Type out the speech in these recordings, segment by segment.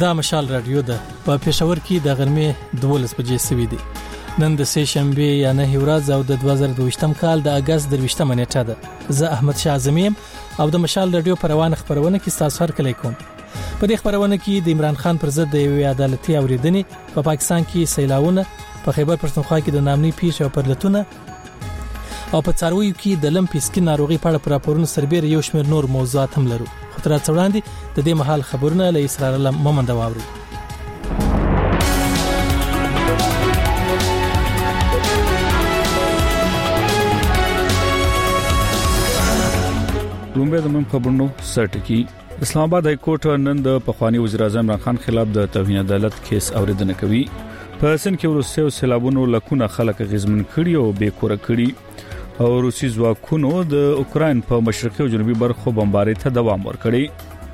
دا مشال رادیو ده په پېښور کې د غرمې 12 بجې سوي دي. نن د سه شنبه یا نه ورځ او د 2022م کال د اگست 23 نیټه ده. زه احمد شاه اعظمي او د مشال رادیو په روانه خبرونه کې تاسو هر کله کوم. په دې خبرونه کې د عمران خان پر ضد د یوې عدالتي اوریدنې په پاکستان کې سیلاونه، په خیبر پښتونخوا کې د نامني پیښې او پرلتونه او په څارویو کې د لمپي سکین ناروغي په اړه راپورونه سربېره یو شمېر نور موضوعات هم لرو. خو تر څو وړاندې د دې مهال خبرونه له اسرار الله محمد واوري. لومبه د من خبرونو سرټکی اسلام آباد های کورټ نن د پخوانی وزیر اعظم عمران خان خلاف د توهین عدالت کیس اوریدنه کوي. په سن کې روسي سیلابونو لکونه خلک غزمن کړي او بې کور کړي او روسي ځواکونو د اوکرين په مشرقي او جنوبي برخو بمبارۍ ته دوام ورکړي.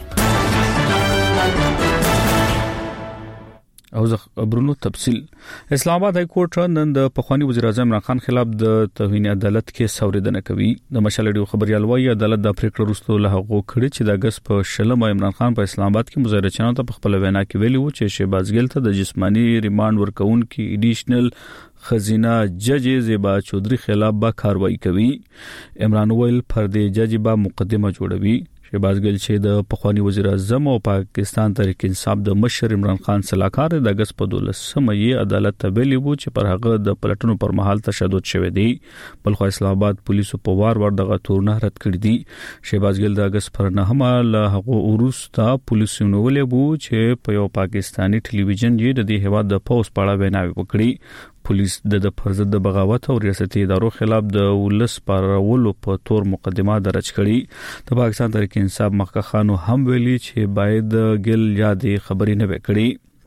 او خبرونو تفصيل اسلام آباد های کورټ نن د پخوانی وزیر اعظم عمران خان خلاف د توهین عدالت کیس اوریدنه کوي. د مشالډیو خبريال وایي عدالت د پریکړه وروسته له هغه کړي چې د اگست په شلم عمران خان په اسلام آباد کې مظاهره چانو ته په خپل وینا کې ویلي و چې شهباز ګل ته د جسمانی ریماند ورکون کې ایډیشنل خزینه جج زیبا چودري خلاف به کاروایی کوي. عمران ویل پر دې جج به مقدمه جوړوي. شهباز ګل چې د پخوانی وزیر اعظم او پاکستان تحریک انصاف د مشر عمران خان سلاکار د اگست په 12 یې عدالت ته ویلي و چې پر هغه د پلټنو پر مهال تشدد شوی دی. بلخو اسلام آباد پولیسو په وار دغه تورنه رد کړی دي. شهباز ګل د اگست پر 9 له هغه وروسته پولیسو نو ولې وو چې په یو پاکستانی ټلویزیون یې د دې هواد د پوس پاړه ویناوي وکړي. پولیس د فرض د بغاوت او ریاستي ادارو خلاف د ولس پارولو په تور مقدمه درج کړي. د پاکستان تحریک انصاف مخکښ خانو هم ویلي چې باید ګل یادې خبرې نه وکړي.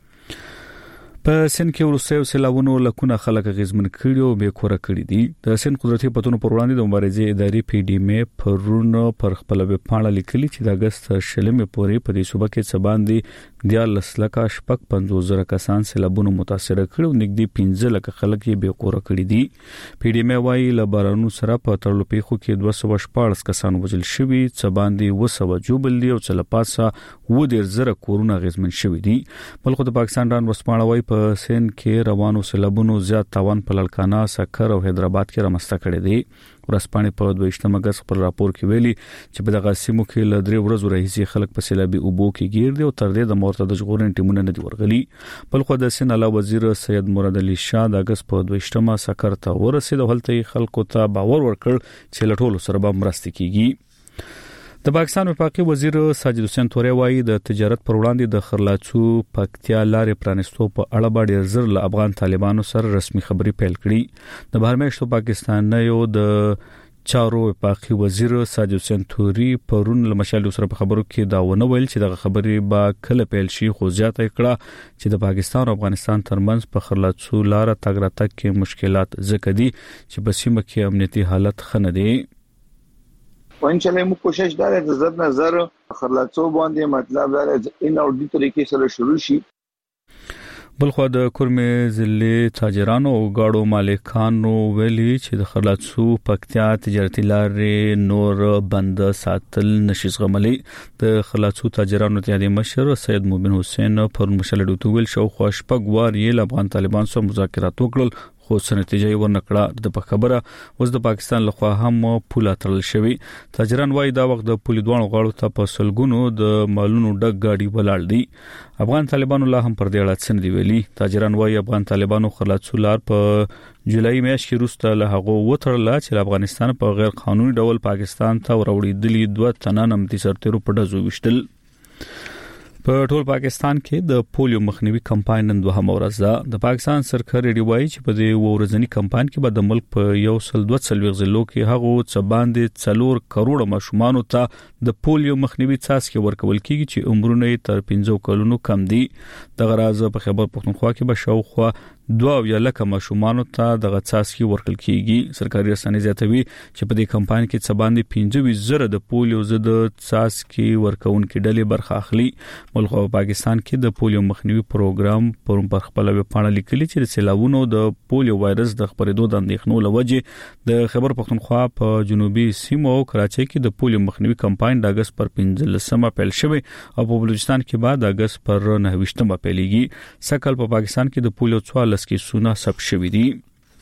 په سن کې روسي سیلاونو لکونه خلک غزمن کړي او بې کور کړي دي. د سن قدرتي پتون پر وړاندې د مبارزې ادارې پی ډی ام پرونه پر خپل ویب پاڼه لیکلي چې د اگست شلمې پورې په دې صوبه کې سباندي 10,50,000 کسان سیلابونو متاثر کړي او نږدې 15 لک خلک یې بې کور کړي دي. پی ډی ام وايي لبارانو سره په تړلو پیښو کې 214 کسان وژل شوي، سباندي 200 جوبل دي او چلپاسه 10,000 کورونه غزمن شوي دي. بلخو د پاکستان ران وسپاڼه وايي په سین کې روانو سیلابونو زیات تاوان په لالکانا، سکر او حیدرآباد کې رامسته کړی دی. ورسپانې په 22 اگست پر راپور کې ویلي چې په دغه سیمو کې ل 3 ورځې راهیسي خلک په سیلابي اوبو کې گیر دي او تر دې د مرتد ژغورنې ټیمونه نه دی ورغلي. بلخو د سین اعلی وزیر سید مراد علي شاه د اگست په 22 سکر ته ورسید او هلته خلکو ته باور ورکړ چې له ټولو سره به مرسته کیږي. د پاکستان وفاقي وزیر ساجد حسین توري وايي د تجارت پر وړاندې د خرلاڅو پکتیا لارې پرانستو په اړه باندې زر له افغان طالبانو سره رسمي خبري پیل کړي. د بهرمېشتو پاکستان نه یو د چارو وفاقي وزیر ساجد حسین توري پرون له مشال سره په خبرو کې دا ونه ویل چې د خبري با کله پیل شي، خو زیاته کړه چې د پاکستان او افغانستان ترمنځ په خرلاڅو لار تګ راتګ کې مشکلات زکه دي چې په سیمه کې امنیتي حالت خنه دي. وانشاءالله مو کوشش داره د زړه نظر خرلاڅو باندې مطلب داره ان اورډي طریقې سره شروع شي. بلخو د کورمې ضلع تاجرانو او گاډو مالکانو ویلي چې د خرلاڅو پکتیا تجارتي لارې نور بند ساتل نشي زغملي. د خرلاڅو تاجرانو اتحادیې مشر سید مومن حسین پر مشالډو تویل شو خوشپګ وار یې افغان طالبان سره مذاکرات وکړل خو نتیجه یې ورنکړه. د په خبره اوس د پاکستان لخوا هم پوله تړل شوی. تاجران وايي دا وخت د پولې دوانو غاړو ته په سلګونو د مالونو ډک گاډي ولاړ دي. افغان طالبانو لا هم پر دې اړه څه نه دی ویلي. تاجران وايي افغان طالبانو خرلاڅو لار په جولای میاشت کې وروسته له هغه وټړل چې افغانستان په غیر قانوني ډول پاکستان ته وروړي 2 تنه نمتي سرتیرو په ډزو وشتل. په ټول پاکستان کې د پولیو مخنیوي کمپاین نن دوه ورځ ده. د پاکستان سرکار ریډیو وايي چې په دې ورځنی کمپاین کې به د ملک په 1.2 ضلعو کې هغه څه باندې 4 کروڑ ماشومان ته د پولیو مخنیوي څاڅکي ورکول کیږي چې عمرونه تر 15 کلونو کم دي. د غراض په خیبر پښتونخوا کې به شاوخوا 2 لک ماشومان ته د غڅاسکی ورکل کیږي. سرکاري رسنۍ زیاتوي چې په دې کمپاین کې څه باندې 25,000 د پولیو ضد څاڅکي ورکونکو ډلې برخه اخلي. ملک او پاکستان کې د پولیو مخنیوي پروګرام پر خپل ویب پاڼه لیکلي چې د سیلاوونو د پولیو وایرس د خپرېدو د اندېښنو لوجه د خیبر پختونخوا په جنوبي سیمو کراچۍ کې د پولیو مخنیوي کمپاین د اگست پر 15مه پیل شوی او په بلوچستان کې بعد اگست پر 29مه پیلېږي. سکهال په پاکستان کې د پولیو 44 کیسونه ثبت شوي دي.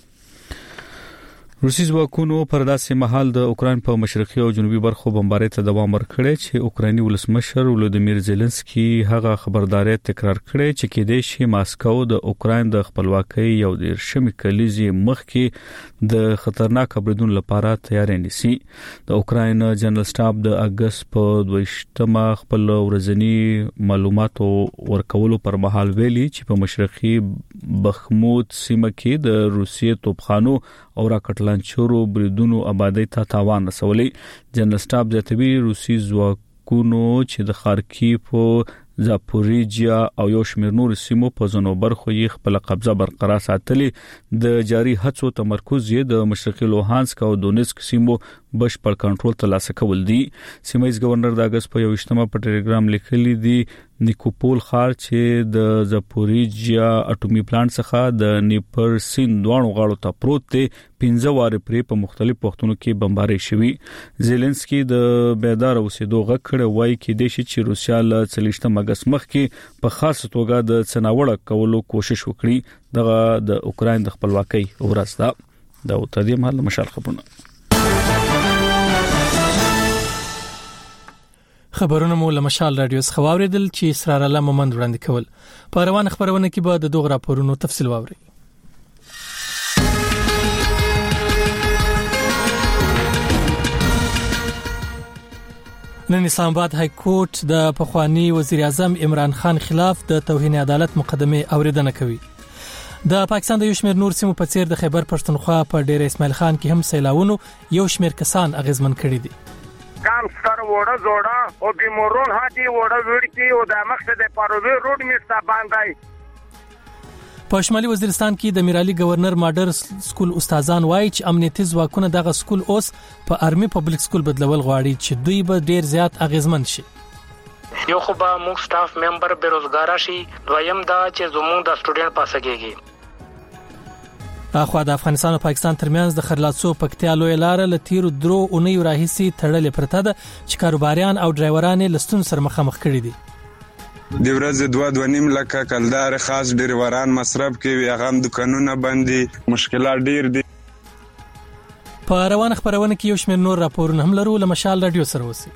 روسي ځواکونو پر داسې مهال د اوکرين په مشرقي او جنوبي برخو بمبارۍ ته دوام ورکړی چې اوکرایني ولسمشر ولودیمیر زيلنسکي هغه خبرداري تکرار کړې چې کېدې شي ماسکو د اوکراین د خپلواکۍ یو ډیر شمي کلیزي مخکې د خطرناک بریدون لپاره تیار نيسي. د اوکراین جنرال سټاف د اگست په 22مه خپل ورځنی معلوماتو ورکولو پر مهال ویلي چې په مشرقي بخموت سیمه کې د روسیې توپخانو او راکټلانچورو بریدونو آبادی ته تاوان رسولي. جنرال سټاف زیاتوي روسي ځواکونو چې د خارکیف، زاپوریجیا او یو شمېر نور سیمو په ځینو برخو یې خپل قبضه برقرار ساتلي. د جاري هڅو تمرکز یې د مشرقي لوهانسک او دونیسک سیمو بشپړ کنټرول ترلاسه کول دي. سیمایي گورنر د اگست په 21مه په ټلګرام لیکلي دي نیکوپول ښار چې د زاپوریجیا اټومي پلانټ څخه د نیپر سیند دوانو غاړو ته پروت دی 15 واره پرې په مختلف وختونو کې بمبارۍ شوي. زيلنسکي د بیدار اوسېدو غږ کړی وایي کې د شي چې روسیا له 30 اگست مخکې په خاص توګه د څناوړه کولو کوشش وکړي. دغه د اوکراین د خپلواکۍ ورځ ده. دا تدې مهال مشال خبرونه خبرونه مو له مشال رادیو څخه واوریدل چې اسرار الله مومند وړاندې کول. په روان خبرونه کې به د دوه راپورونو تفصیل واوري. نن اسلام آباد های کورټ د پخوانی وزیر اعظم عمران خان خلاف د توهین عدالت مقدمه اوریدنه کوي. د پاکستان د یو شمېر نور سیمو په څیر د خیبر پښتونخوا په ډیر اسماعیل خان کې هم سیلاوونو یو شمېر کسان اغیزمن کړي دي. کام ستر وړه زوړه او بیمورون هاتي وړه وړتي او د مقصد پاروي روډ میستا باندې. په شمالي وزیرستان کې د میرالي گورنر ماډر سکول استادان وایي چې امنیتي ځواکونه دغه سکول اوس په ارمي پبلک سکول بدلول غواړي چې دوی به ډیر زیات اغیزمن شي. یو خو به موږ سټاف ممبر بیروزګار شي، دویم دا چې زموږ د سټوډنټ پاسګيږي. اخو د افغانستان او پاکستان ترمنځ د خرلاڅو پکتیا لوی لار له تیرو درو اونۍ راهیسي تړلې پرته ده چې کاروباریان او ډرایوران لستون سره مخامخ کړي دي. د ورځې 2.5 لکه کلدار خاص ډریوران مصرف کوي، هغه دکانونه باندې مشکلات ډیر دي. په روان خبرونه کې یو شمېر نور راپورونه هم لرو. له مشال رادیو سره اوسئ.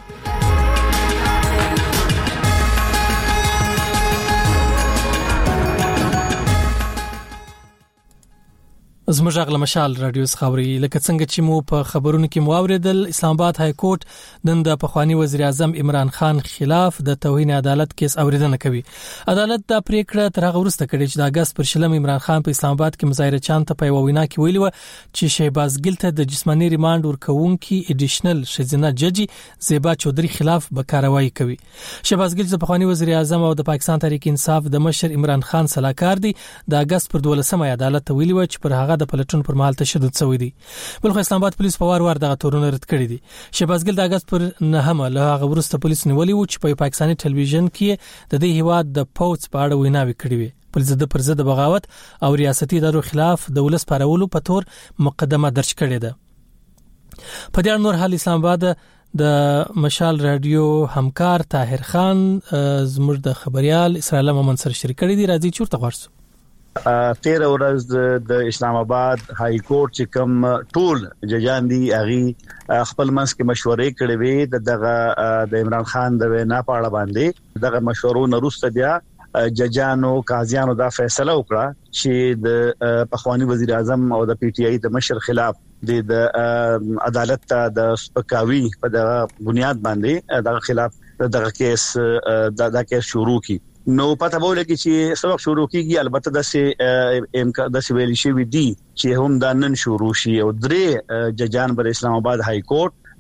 زموږ غل مشال رادیو خبري لکه څنګه چې مو په خبرونو کې مواوریدل، اسلام آباد های کورټ نن د پخوانی وزیر اعظم عمران خان خلاف د توهین عدالت کیس اوریدنه کوي. عدالت دا پریکړه تر هغه وروسته کړې چې د اگست پر 20 عمران خان په اسلام آباد کې مظاهره چان ته په وینا کې ویلي و چې شهباز ګل ته د جسماني ریماند ورکوونکي اډیشنل شزینه ججی زیبا چودري خلاف به کاروایی کوي. شهباز ګل د پخوانی وزیر اعظم او د پاکستان تحریک انصاف د مشر عمران خان سلاکار دی. د اگست پر 12 عدالت ته ویلي و چې پر هغه د پلټون پر مهال تشدد شوی دی. بلخو اسلام آباد پولیس په وار دغه تورونه رد کړی دي. شهباز ګل د اگست پر 9 له هغه وروسته پولیس نیولې و چې په پاکستاني ټلویزیون کې د دې هیواد د پوز په اړه ویناوي کړې وي. پولیس د پر ضد بغاوت او ریاستي ادارو خلاف د ولس پارولو په تور مقدمه درج کړې ده. په دې نور حال اسلام آباد د مشال رادیو همکار طاهر خان زموږ د خبريال اسرائیل مومن سره شریک کړي دي. راځي چورته ورسو. 13 ورځ د اسلام آباد های کورټ چې کوم ټول ججان دي اغي خپل منځ کې مشورې کړې وي د عمران خان د وینا په اړه باندې. دغه مشورو وروسته بیا ججانو قاضیانو دا فیصله وکړه چې د پخوانی وزیر اعظم او د پی ټی آی د مشر خلاف د عدالت ته د سپکاوي په دغه بنیاد باندې دغه خلاف دغه کیس شروع کی. نو پته بوله کې چې سبق شروع کیږي. البته د سویل شي وی دي چې هم د نن شروع شي او درې ججان بر اسلام آباد های کورټ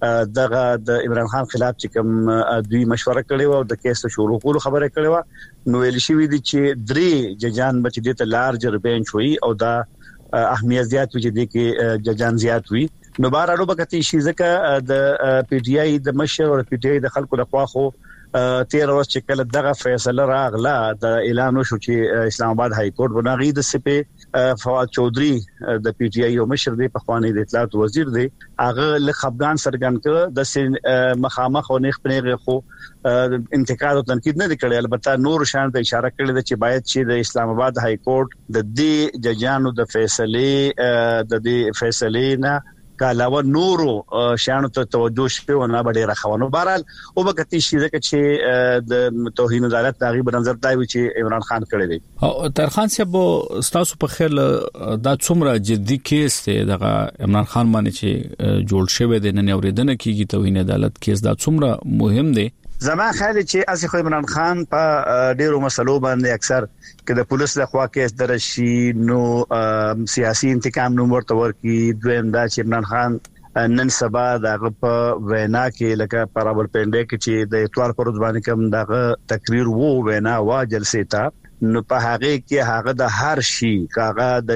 دغه د عمران خان خلاف چې کوم دوی مشوره کړې و او د کیس شروع کولو خبره کړې و نو ویل شوی دي چې درې ججان بچ دي ته لارجر بینچ وي او دا اهمیت زیات وي چې د کې ججان زیات وي نو بار اړو بکتی شي ځکه د پی ټی آی د مشر او پی ټی آی د خلکو لخوا خو 13 ورځ چې کله دغه فیصله راغله د اعلان وشو چې اسلام آباد های کورټ بناغي د سپه فواد چودري د پی ټی آی او مشر دی په خواني د اطلاعات وزیر دی هغه له خفقان سرګن کړ د مخامخ او نخ پنيغه خو انتقاد او تنقید نه کړي البته نور شان ته اشاره کړې چې باید چې د اسلام آباد های کورټ د دې ججانو د فیصله نه علاوه نورو شانو ته توجه شوه او نه بډې راخوانو بهرحال او بکتی شي چې د توهین عدالت تغییر نظر دی چې عمران خان کړی دی او ترخان صاحب تاسو په خیر دا څومره جدي کیس دی دغه عمران خان باندې چې جوړ شوی دی نن اوریدنه کیږي توهین عدالت کیس دا څومره مهم دی زما خیال چې اسی خو عمران خان په ډیرو مسلو باندې اکثر کې د پولیس لخوا کیس درشي نو سیاسي انتقام نو ورته ورکی دویم دا چې عمران خان نن سبا دغه په وینا کې لکه پرابل پنده کې چې د اتوار پر ورځ باندې کوم دغه تقریر وو وینا وا جلسه تا نو په هغه کې هغه د هر شي کاغه د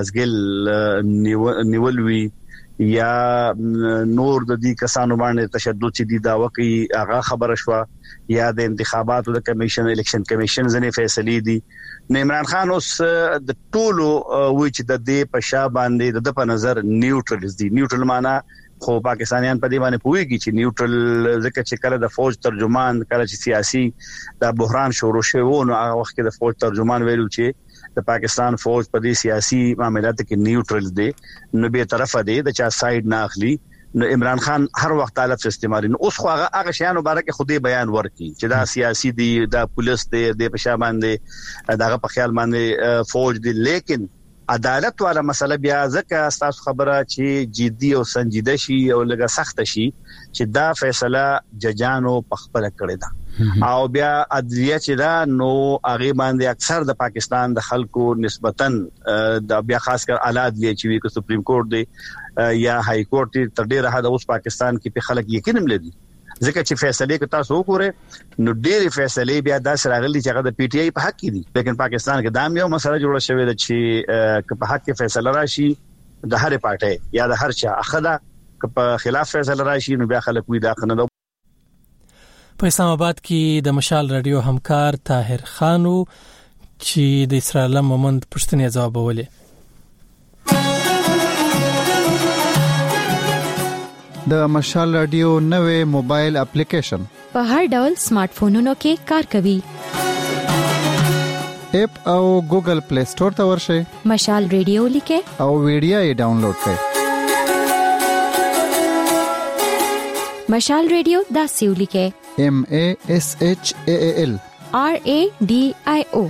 شهبازګل نیولوي یا نور د دې کسانو باندې تشدد چې دی دا وکي هغه خبره شو یا د انتخاباتو د کمیشن الیکشن کمیشن ځنې فیصله دي عمران خان اوس د ټولو وچ د دې په شا باندې د په نظر نیوټرل دي نیوټرل معنا خو پاکستانیان په دې باندې پوهیږي چې نیوټرل ځکه چې کله د فوج ترجمان کله چې سیاسي د بحران شروع شوه نو هغه وخت کې د فوج ترجمان ویلو چې د پاکستان فوج په دې سیاسي معاملاتو کې نیوټرل دی نو به طرفه دی د چا ساید نه اخلي نو عمران خان هر وخت طالب استعمالي نو اوس خو هغه شیانو باره کې خودي بیان ورکي چې دا سیاسي دی دا پولیس دی د پښا باندې داغه په خیال باندې فوج دی لیکن عدالت والا مسله بیا ځکه تاسو خبره چې جدي او سنجیده شي او لږه سخت شي چې دا فیصله ججانو په خپل کړی دا او بیا عدلیه چې دا نو هغه باندې اکثر د پاکستان د خلکو نسبتاً د بیا خاص کر اعلی عدلیه چې وی سپریم کورټ دی یا های کورټ تر ډیره حد اوس پاکستان کې په خلک یقین هم لري ځکه چې فیصله کې تاسو وګورئ نو ډېری فیصله بیا د سراغلي چې هغه د پی ټی آی په حق کې دي لیکن پاکستان کې دام یو مسله جوړه شوې ده چې په حق کې فیصله راشي د هر پارټي یا د هر چا اخدا په خلاف فیصله راشي نو بیا خلک وی دا قانون په اسلام آباد کې د مشال رادیو همکار طاهر خانو چې د اسرائیل مومند پښتنې جواب ولې د مشال رادیو نوې موبایل اپلیکیشن په هر ډول سمارټ فونونو کې کار کوي اپ او ګوګل پلی سٹور ته ورشئ مشال رادیو لیکه او ویډیو یې ډاونلوډ کړئ مشال رادیو دا سیو لیکه MASHAAL RADIO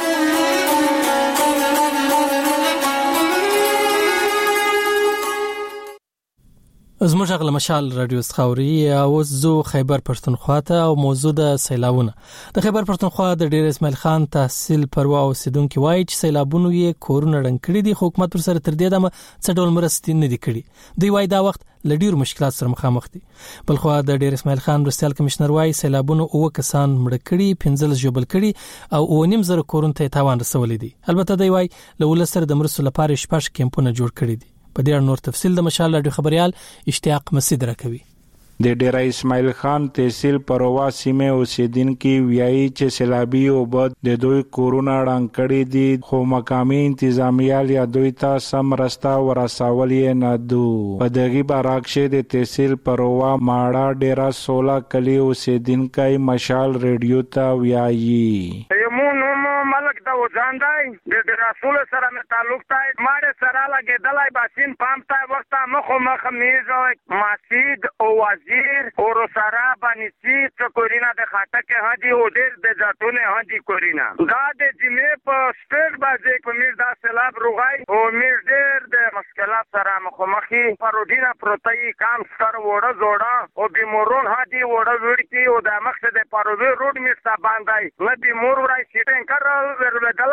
زموږ غل مشال رادیو څخاوري او زو خیبر پښتونخوا ته او موضوع د سیلابونه د خیبر پښتونخوا د ډیر اسماعیل خان تحصیل پروا او سیدونکو وایي چې سیلابونه یې کورونه رنګ کړی دي حکومت پر سره تر دې دمه څه ډول مرستې نه دي کړي دوی وایي دا وخت لډیر مشکلات سره مخامخ دي بلخو د ډیر اسماعیل خان رسال کمشنر وایي سیلابونه او کسان مړ کړي 15 جوبل کړي او 9.5 کورونه ته تاوان رسولې دي البته دوی وایي له ولسره د مرستو لپاره شپږ کیمپونه جوړ کړي دي په دې اړه نور تفصیل د مشال رادیو خبريال اشتیاق مسعود راکوي د ډیرا اسماعیل خان تحصیل پروا سیمه اوسیدونکو ویایي چې سیلابي او بد د دوی کورونا رنګ کړي دي خو مقامي انتظامیه یا دوی ته سم راستا ورساولې نه دو په دغه باراکشه د تحصیل پروا ماړه ډیرا 16 کلی اوسیدونکو مشال رادیو ته ویایي ملک دا وځاندای د رسول سره مې تعلق تای ماړه سره لګیدلای باسین پام تا وخت مخ میزو مسجد او وزیر او سره باندې چې کورینا د خاطه کې هدي او ډېر د ځاتونه هدي کورینا دا د جمعې په سټیټ باندې په میر دا سیلاب روغای او میر ډېر د مشکلات سره مخامخي پرودینا پروتای کام سره وړه جوړه او بیمورون هدي وړه وړکی او د مقصد پروي روډ میستا باندې نه بیمور ورای سیټینګ کار ورلګلای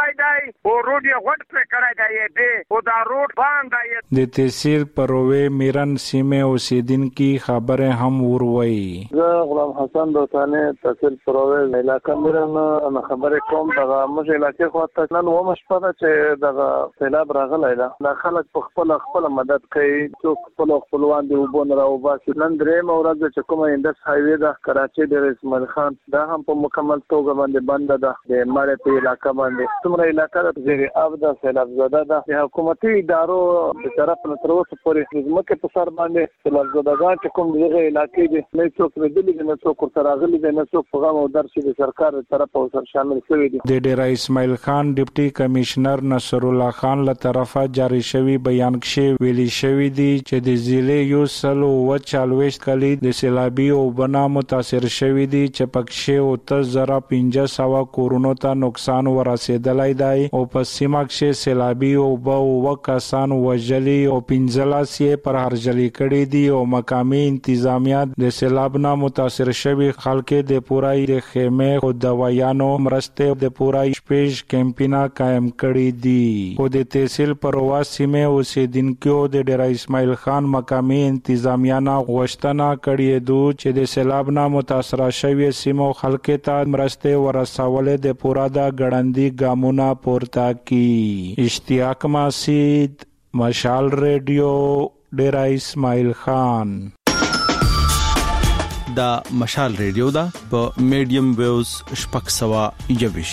کړای دی او روډ یې غټ پر کړای دی به او دا روډ باندې د تحصیل پروي میرن سیمه اوسیدونکو خبره هم وروي. زه غلام حسن دوستانه تحصیل پروي علاقې میرن انا خبره کوم دا موږ علاقې خو ته نن و مشپره چې دا سیلاب راغلی دا خلک په خپل مدد کوي چې خپلوان دی وبون راو باسي. نن درې مورز چې کومه اندس هایوي دا کراچي د اسماعیل خان دا هم په مکمل توګه باندې بند ده. د ماړه په علاقې باندې څومره علاقې د زیر آب د سیلاب زده ده. د حکومتي ادارو د طرف نه تر اوسه پورې خدمت په سر باندې سیلاب زدهګان چې کوم دغه علاقې دي نه څوک ردلې نه څوک سره راغلي نه څوک په غو درشي د سرکار طرف او سر شامل شوی دي. د ډیر اسماعیل خان ډیپټي کمشنر نصر الله خان له طرفه جاری شوی بیان کې ویلي شوی دی چې د ضلع یو سلو و 40 کلی د سیلابي او بنا متاثر شوی دی چې پکښې 1500 کورونو ته نقصان ورسېدلی دی او په سیمه کې سیلابي او به کسان وژلي او 15 پر هرجلي کړي دي او مقامي انتظامیه د سیلاب نه متاثر شوی خلک د پورای د خیمه او دوايانو مرسته د پورای شپږ کیمپینا قائم کړي دي او د تحصیل پروا سیمه اوسیدونکو د ډیر اسماعیل خان مقامي انتظامیه نه غوښتنه کړې دو چې د سیلاب نه متاثر شوی سیمو خلک ته مرسته ورسول د پورا د غړندې ګامونه پورته کی. اشتیاق مسعود مشال ریډیو ډیر اسماعیل خان. دا مشال ریډیو دا په میډیم ویوز شپږ سوه یوش.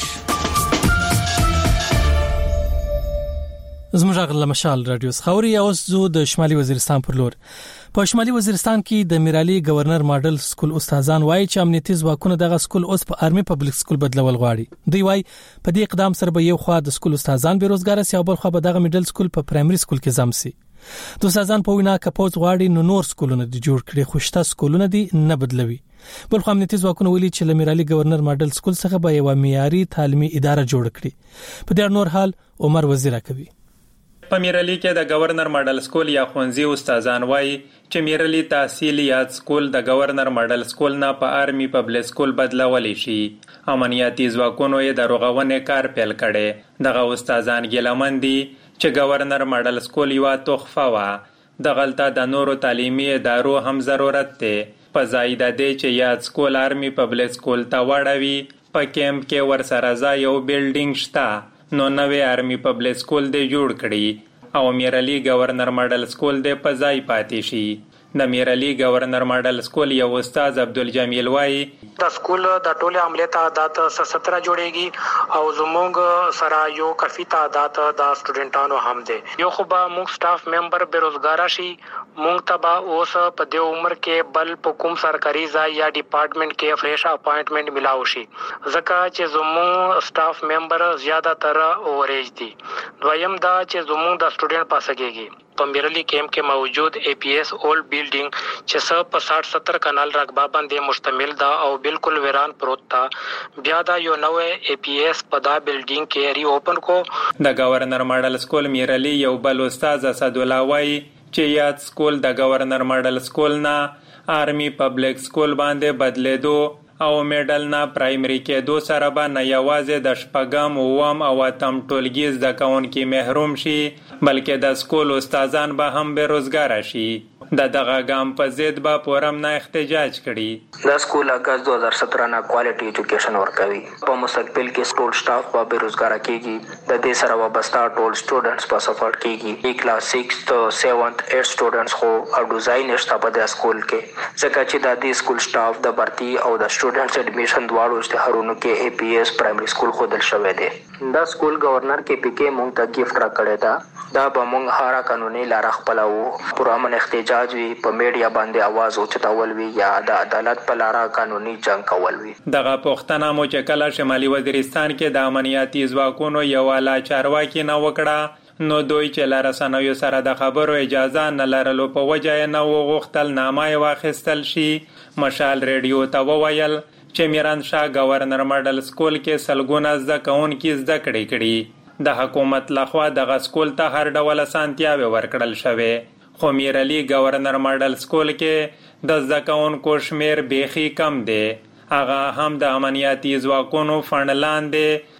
زموږ غل مشال رادیو خوري اوس زو د شمالي وزیرستان پر لور. په شمالي وزیرستان کې د میرالي گورنر ماډل سکول استادان وایي چې امنیتي ځواکونه دغه سکول اوس په آرمي پبلک سکول بدلول غواړي. دوی وایي په دې اقدام سره به یو خوا د سکول استادان بیروزګار سي او بل خوا به دغه میډل سکول په پرایمري سکول کې زم سي. د استادان په وینا کپوز غواړي نور سکولونه د جوړ کړي خوشته سکولونه دي نه بدلوي. بل خو امنیتي ځواکونه ویلي چې لمیرالي گورنر ماډل سکول څخه به یو معیاري تعلیمي اداره جوړ کړي. په دې نور حال عمر وزیر کوي. په میرالي کې د گورنر ماډل سکول یا خونځي استادان وایي چې میرالي تحصیل یاد سکول د گورنر ماډل سکول نه په آرمي پبلک سکول بدلولی شي. امنیتي ځواکونو یې د رغونې کار پیل کړي. دغه استادان ګیلمن دي چې گورنر ماډل سکول یو تحفه وا. د غلطه د نورو تعلیمي ادارو هم ضرورت دی. په ځای د دې چې یاد سکول آرمي پبلک سکول ته وړوي په کیمپ کې ورسره ځای یو بیلډینګ شته نو نوې آرمي پبلک سکول دی جوړ کړي او میرالي گورنر ماډل سکول دی په ځای پاتې شي. د میرالي گورنر ماډل سکول یو استاد عبدالجمیل وایي د سکول د ټولو عملي تعداد 17 جوړیږي او زموږ سره یو کافي تعداد د سټوډنټانو هم دي. یو خو به موږ سټاف ممبر بیروزګار شي. موږ ته به اوس په دې عمر کې بل په کوم سرکاري ځای یا ډپارټمنټ کې فریش اپاینټمنټ ملاو شي ځکه چې زموږ سټاف ممبر زیاده تر اورېج دي. دویم دا چې زموږ د سټوډنټ پاسګيږي په میرالي کیمپ کې موجود اے پی ایس اولډ بیلډینګ چې سب په 60-70 کنال رقبه باندې مشتمل ده او بالکل ویران پروت ده. بیا دا یو نوې اے پی ایس په دا بیلډینګ کې ری اوپن کو. د گورنر ماډل سکول میرالي یو بل استاد اسد الله وایي چې یاد سکول د گورنر ماډل سکول نه آرمي پبلک سکول باندې بدلیدو او میډل نه پرایمري کې دو سره به نه یوازې د شپږم اوم او اتم ټولګي زده کوونکي محروم شي بلکې د سکول استادان به هم بیروزګار شي. د دغه ګام په ضد به پورم نه احتجاج کړي. دا سکول اگست 2017 نه کوالټي ایجوکیشن ورکوي. په مستقبل کې ټول سټاف به بیروزګار کیږي. د دې سره وابسته ټول سټوډنټس په سفر کیږي. کلاس 6 7 8 سټوډنټس خو اډوزای نشته په دې سکول کې ځکه چې د دې سکول سټاف د برتي او د سټوډنټس اډمیشن دواړو اشتهارونو کې اے پی ایس پرایمري سکول خودل شوی دی. دا سکول گورنر کې پی کې مونږ ته گیفت را کړی دا. دا به مونږ هر قانوني لار خپلو پرامن احتجاج وی په میډیا باندې आवाज اوچتول وی یا د عدالت په لار قانوني جنگ کول وی. دغه پښتنه مو چې کله شمالي وزیرستان کې د امنیتي ځواکونو یو اعلی چارواکي نه وکړه نو دوی چې لارسنوي سره د خبرو اجازه نه لرلو په وجه نه وغوښتل نامه واخیستل شي. مشال ریډیو ته وویل چې میران شاه گورنر ماډل سکول کې سلګونه زده کوونکي زده کړي. د حکومت لخوا دغه سکول ته هر ډول اسانتیاوې ورکړل شوې خو میرالي گورنر ماډل سکول کې د زده کوونکو شمیر بیخي کم دی. هغه هم د امنیتي ځواکونو فند لاندې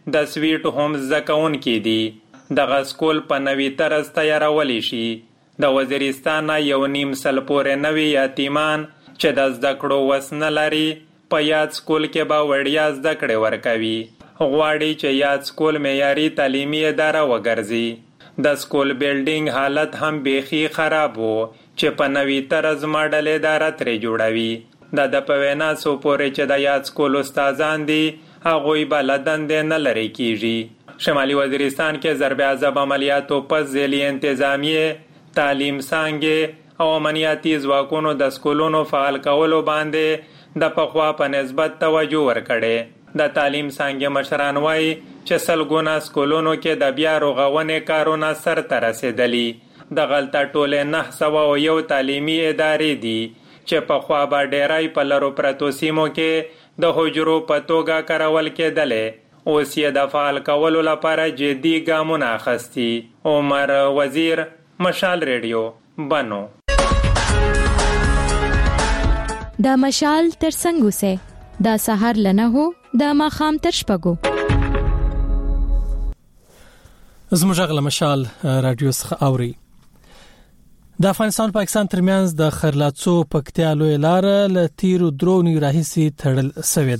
د سویټ هوم زکون کې دي دغه سکول په نوي طرز تیارول شي د وزیرستان یو نیم سل پورې نوي یتیمان چې د زده کړو وس نه لري په یاد سکول کې به وړیا زده کړې ورکوي غواړي چې یاد سکول معیاري تعلیمي اداره وګرځي د سکول بیلډینګ حالت هم بیخي خراب وو چې په نوي طرز ماډل اداره ترې جوړوي د پوینا سو پورې چې د یاد سکول استادان دي هغوی به له دندې نه لرې کیږي شمالي وزیرستان کې ضرب عذاب عملیاتو پس ذیلی انتظامیه تعلیم څانګې او امنیتي ځواکونو د سکولونو فعال کولو باندې د پخوا په نسبت توجه ورکړي د تعلیم څانګې مشران وایي چې سلګونه سکولونو کې د بیا رغونې کارونه سرته رسېدلي د غلطه ټولې 901 تعلیمي ادارې دي چې پخوا به ډیری په لرو پرتو سیمو کې د حجرو په توګه کارول کېدلې اوس یې د فعال کولو لپاره جدي ګامونه اخیستي عمر وزیر مشال ریډیو بنو د مشال ترڅنګ اوسه د سحر لنه هو د ماخام تر شپګو زموږ غل مشال رادیو څخه اوري د افغانستان پاکستان ترمنځ د خرلاڅو پکتیا لوی لار ل تیرو درونی راهسي تړل سوې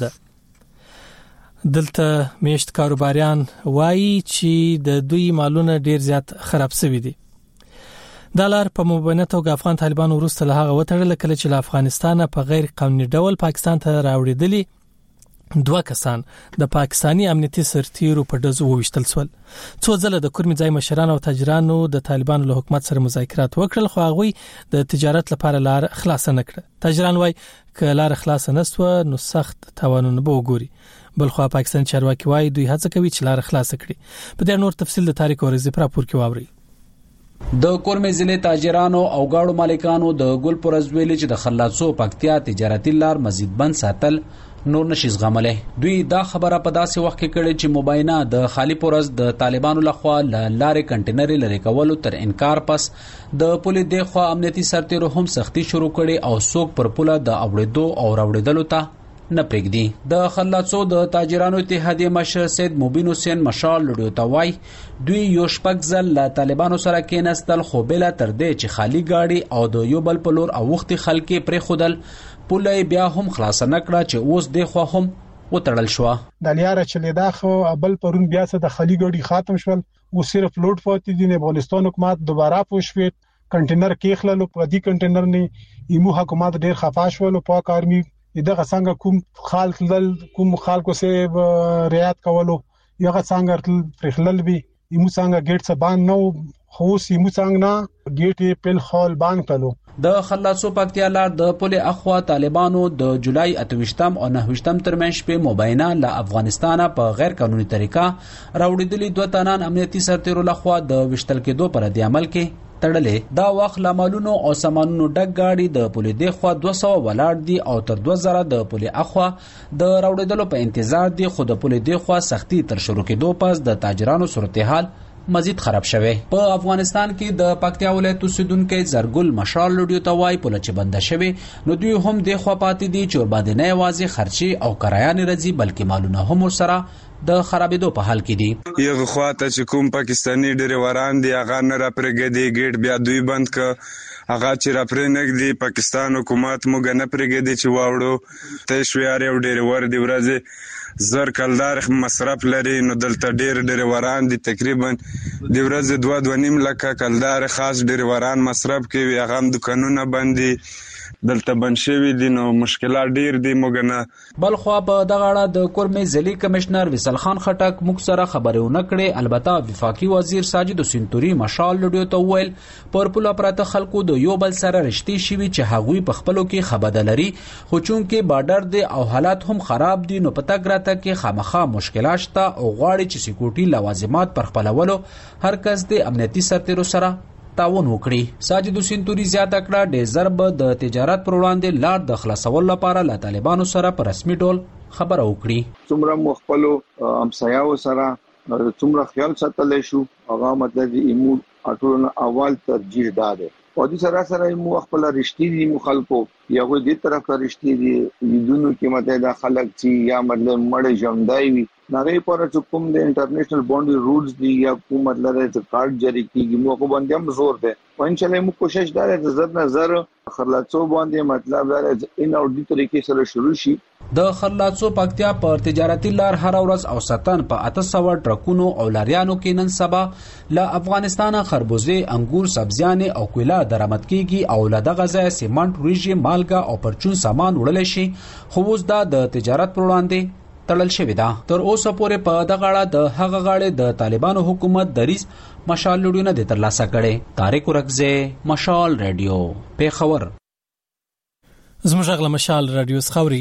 ده دلته میشت کاروباریان وایي چې د دوی مالونه ډیر زیات خراب شوي دي د لار په مبینه توګه افغان طالبان ورسته له هغه وتړل کله چې له افغانستان په غیر قانوني ډول پاکستان ته راوړېدلي دوه کسان د پاکستانی امنیتي سرتیرو په دزو وشتل سول څو ځله د کورمي ځای مشران او تاجرانو د طالبانو له حکومت سره مذاکرات وکړل خو هغه د تجارت لپاره لار خلاص نه کړ تاجران وای ک لار خلاص نه سو نو سخت تاوانونه به وګوري بل خو پاکستان چارواکي وای دوی هڅه کوي چې لار خلاص کړي په دې نور تفصیل د تاریخ او رزي پراپور کې واوري د کورمي ضلع تاجرانو او گاړو مالکانو د ګل پرز ویلي چې د خلاصو پکتیا تجارتي لار مزید بند ساتل نور نشي زغملې دوی دا خبره په داسې وخت کې کړي چې مبینه د خالی پرز د طالبانو لخوا لارې کنټینر لري کولو تر انکار پس د پولیس د خوا امنیتي سرتیرو هم سختی شروع کړي او څوک پر پوله د اوړېدو او راوړېدلو ته نه پرېږدي د خلاصو د تاجرانو اتحادیه مشر سید مبین حسین مشال لډیو توای دوی یو شپږ ځل له طالبانو سره کېناستل خو بل تر دې چې خالی گاډي او د یو بل په لور او وختي خلک پرې خودل پوله بیا هم خلاص نه کړه چې اوس د خو هم وتړل شو د لیاره چې لیدا خو بل پرون بیا څه د خالی گاډي ختم شول او صرف لوټ پاتې دي نه افغانستان حکومت دوباره پوښوي کنټینر کې خللو په دې کنټینر نه ایمو حکومت ډیر خفاش ولو پاک آرمي دغه څنګه کوم خلکو سره رعایت کولو یغه څنګه پرخلل به ایمو څنګه ګیټ څخه باندې نو خو سیمو څنګه نه ګیټ په خال باندې کړو د خلاصو پکتیا لار د پوله اخوا طالبانو د جولای 28 او 29 ترمنځ په مبینه له افغانستان په غیر قانوني طریقه راوړېدلي دوه تنان امنیتي سرتیرو لخوا د وشتل کېدو پر د عمل کې تړلې دا وخت لاملونو او سامانونو ډک گاډي د پولیس د خوا 200 ولاړ دي او تر 2000 د پولیس اخوا د راوړېدلو په انتظار دي خو د پولیس د خوا سختی تر شروع کېدو پس د تاجرانو صورتحال مزید خراب شوه په افغانستان کې د پکتیا ولایت اوسیدونکو زرګل مشال لډیو توای په لچ بنده شوه نو دوی هم د خوا پاتې دي چې باندې نه یوازې خرچي او کرایه نه رځي بلکې مالونه هم سره د خرابېدو په حال کې دي یو خواته چې کوم پاکستانی ډریوران دي هغه نه را پرګدي ګیټ بیا دوی بند ک هغه چې را پرنګدي پاکستان حکومت موږ نه پرګدي چې واوړو ته شویار یو ډریور دی ورځ زر کلدار مصرف لري نو دلته ډیر ډریوران دي تقریبا د ورځ 2.5 لک کلدار خاص ډریوران مصرف کوي هغه هم دکانونه بندي دلته بنشوي دي نو مشکلات ډیر دي موږ نه بل خو په دغه اړه د کورمي ضلعي کمشنر وصل خان خټک موږ سره خبرونه کړې البته وفاقي وزیر ساجد سنتوري مشال لډیو ته ویل پر پوله پراته خلکو د یو بل سره رښتې شوي چې هغوی په خپلو کې خبره لري خو چونکې بارډر دی او حالات هم خراب دي نو پته ګراته کې خامخا مشکلات شته او غواړي چې سکیورټي لوازمات پر خپلولو هر کس د امنیتي سرتیرو سره تعاون وکړي ساجد سنتوري زیاته کړه د ضرب د تجارت پر وړاندې لار د خلاصول لپاره له طالبانو سره په رسمي ډول خبره وکړي څومره مخبلو امسایاو سره څومره خیال ساتل شو هغه مطلب ایمو اټول اول ترجیح ده او د سره مو خپل رښتې دي مخالفو یو دې طرف ته رښتې دي لیدونکو کې مته دا خلک چې یا مطلب مړ ژوندای وي نغې پر کوم د انټرنیشنل باونډري رولز دی یا کوم مطلب د کارت جاری کیږي موږ باندې هم زور دی او ان شاء الله موږ کوشش دا د زړه نظر خرلاڅو باندې مطلب دا ان او د طریقې سره شروع شي. د خرلاڅو پکتیا پر تجارتي لار هر ورځ او ستن په 800 ټرکونو او لاریانو کې نن سبا له افغانستان خربوزه انګور سبزیان او کویلا درآمد کیږي او له دغه ځای سیمنټ ریجی مالګه او پرچون سامان وړل شي خو اوس دا د تجارت پر وړاندې تړل شوی دا. تر اوسه پورې په دغه غاړه د هغه غاړې د طالبانو حکومت دریس مشال لډونه د ترلاسه کړي. طارق ورکزه مشال رادیو پیښور. زموږ غل مشال رادیو خوري.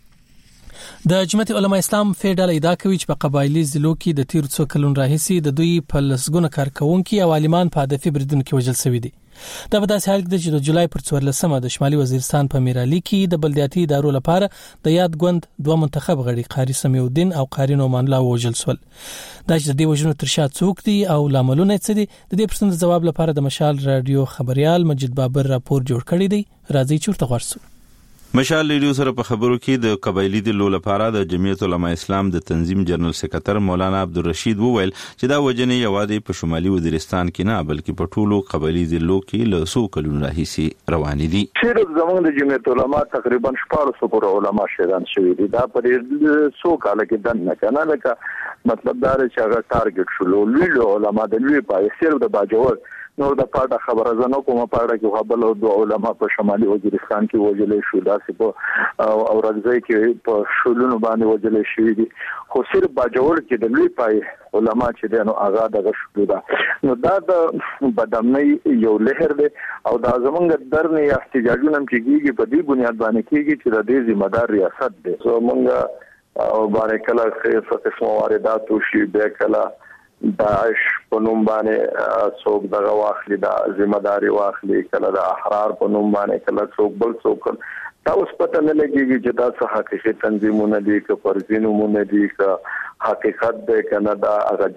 د جمعیت علماء اسلام فدرال ادعا کوي چې په قبایلی ضلعو کې د تیر څو کلونو راهیسي د دوی په لسګونه کارکونکو او عالمان په هدفي بریدونو کې وژل شوی دي. دا په داسې حال کې چې د جولای پر 14مه د شمالي وزیرستان په میرالي کې د بلدیاتي ادارو لپاره د یاد غوند دوه منتخب غړي قاری سمیع الدین او قاری نومان الله وژل شول. دا چې د دې وژنو تر شا څوک دي او لاملونه څه دي د دې پرسند جواب لپاره د مشال رادیو خبريال مجید بابر راپور جوړ کړی دی. راځي چورته ورسو. مشال ریډیو سره په خبرو کې د قبایلی د لو لپاره د جمعیت علماء اسلام د تنظیم جنرال سکرټر مولانا عبدالرشید وویل چې دا وجنه یوازې په شمالي وزیرستان کې نه بلکې په ټولو قبایلی د لو کې له سو کلونو راهیسي روان دي. صرف زموږ د جمعیت علماء تقریبا 1400 پورې علما شهیدان شوي دي. دا په سو کال کې دن نه کنه لکه مطلب دا چې هغه ټارګټ شول لوی علما د لوی پای صرف د باجوړ نور د پاټه خبره زنه کومه پاړه کې خپل او دوه علما په شمالي وزیرستان کې وجلې شو داسې په او راځي کې په شولونو باندې وجلې شوې دي خو صرف باجوړ کې د لوی پای علما چې دنو آغاز دغه شو دا نو دا د بدامنۍ یو لهر دی او دا زمونږ درنه احتجاجونه کېږي په دې بنیاد باندې کېږي چې د دې ذمہ دار ریاست دی زمونږ او باندې کله خیر قسم واردات شي به کله داعش په نوم باندې څوک دغه واخلي دا ذمہ داری واخلي کله د احرار په نوم باندې کله څوک بل څوک دا اوس پته نه لګيږي چې دا څه حقیقي تنظیمونه دي که فرضینونه دي که حقیقت دی کنه دا هغه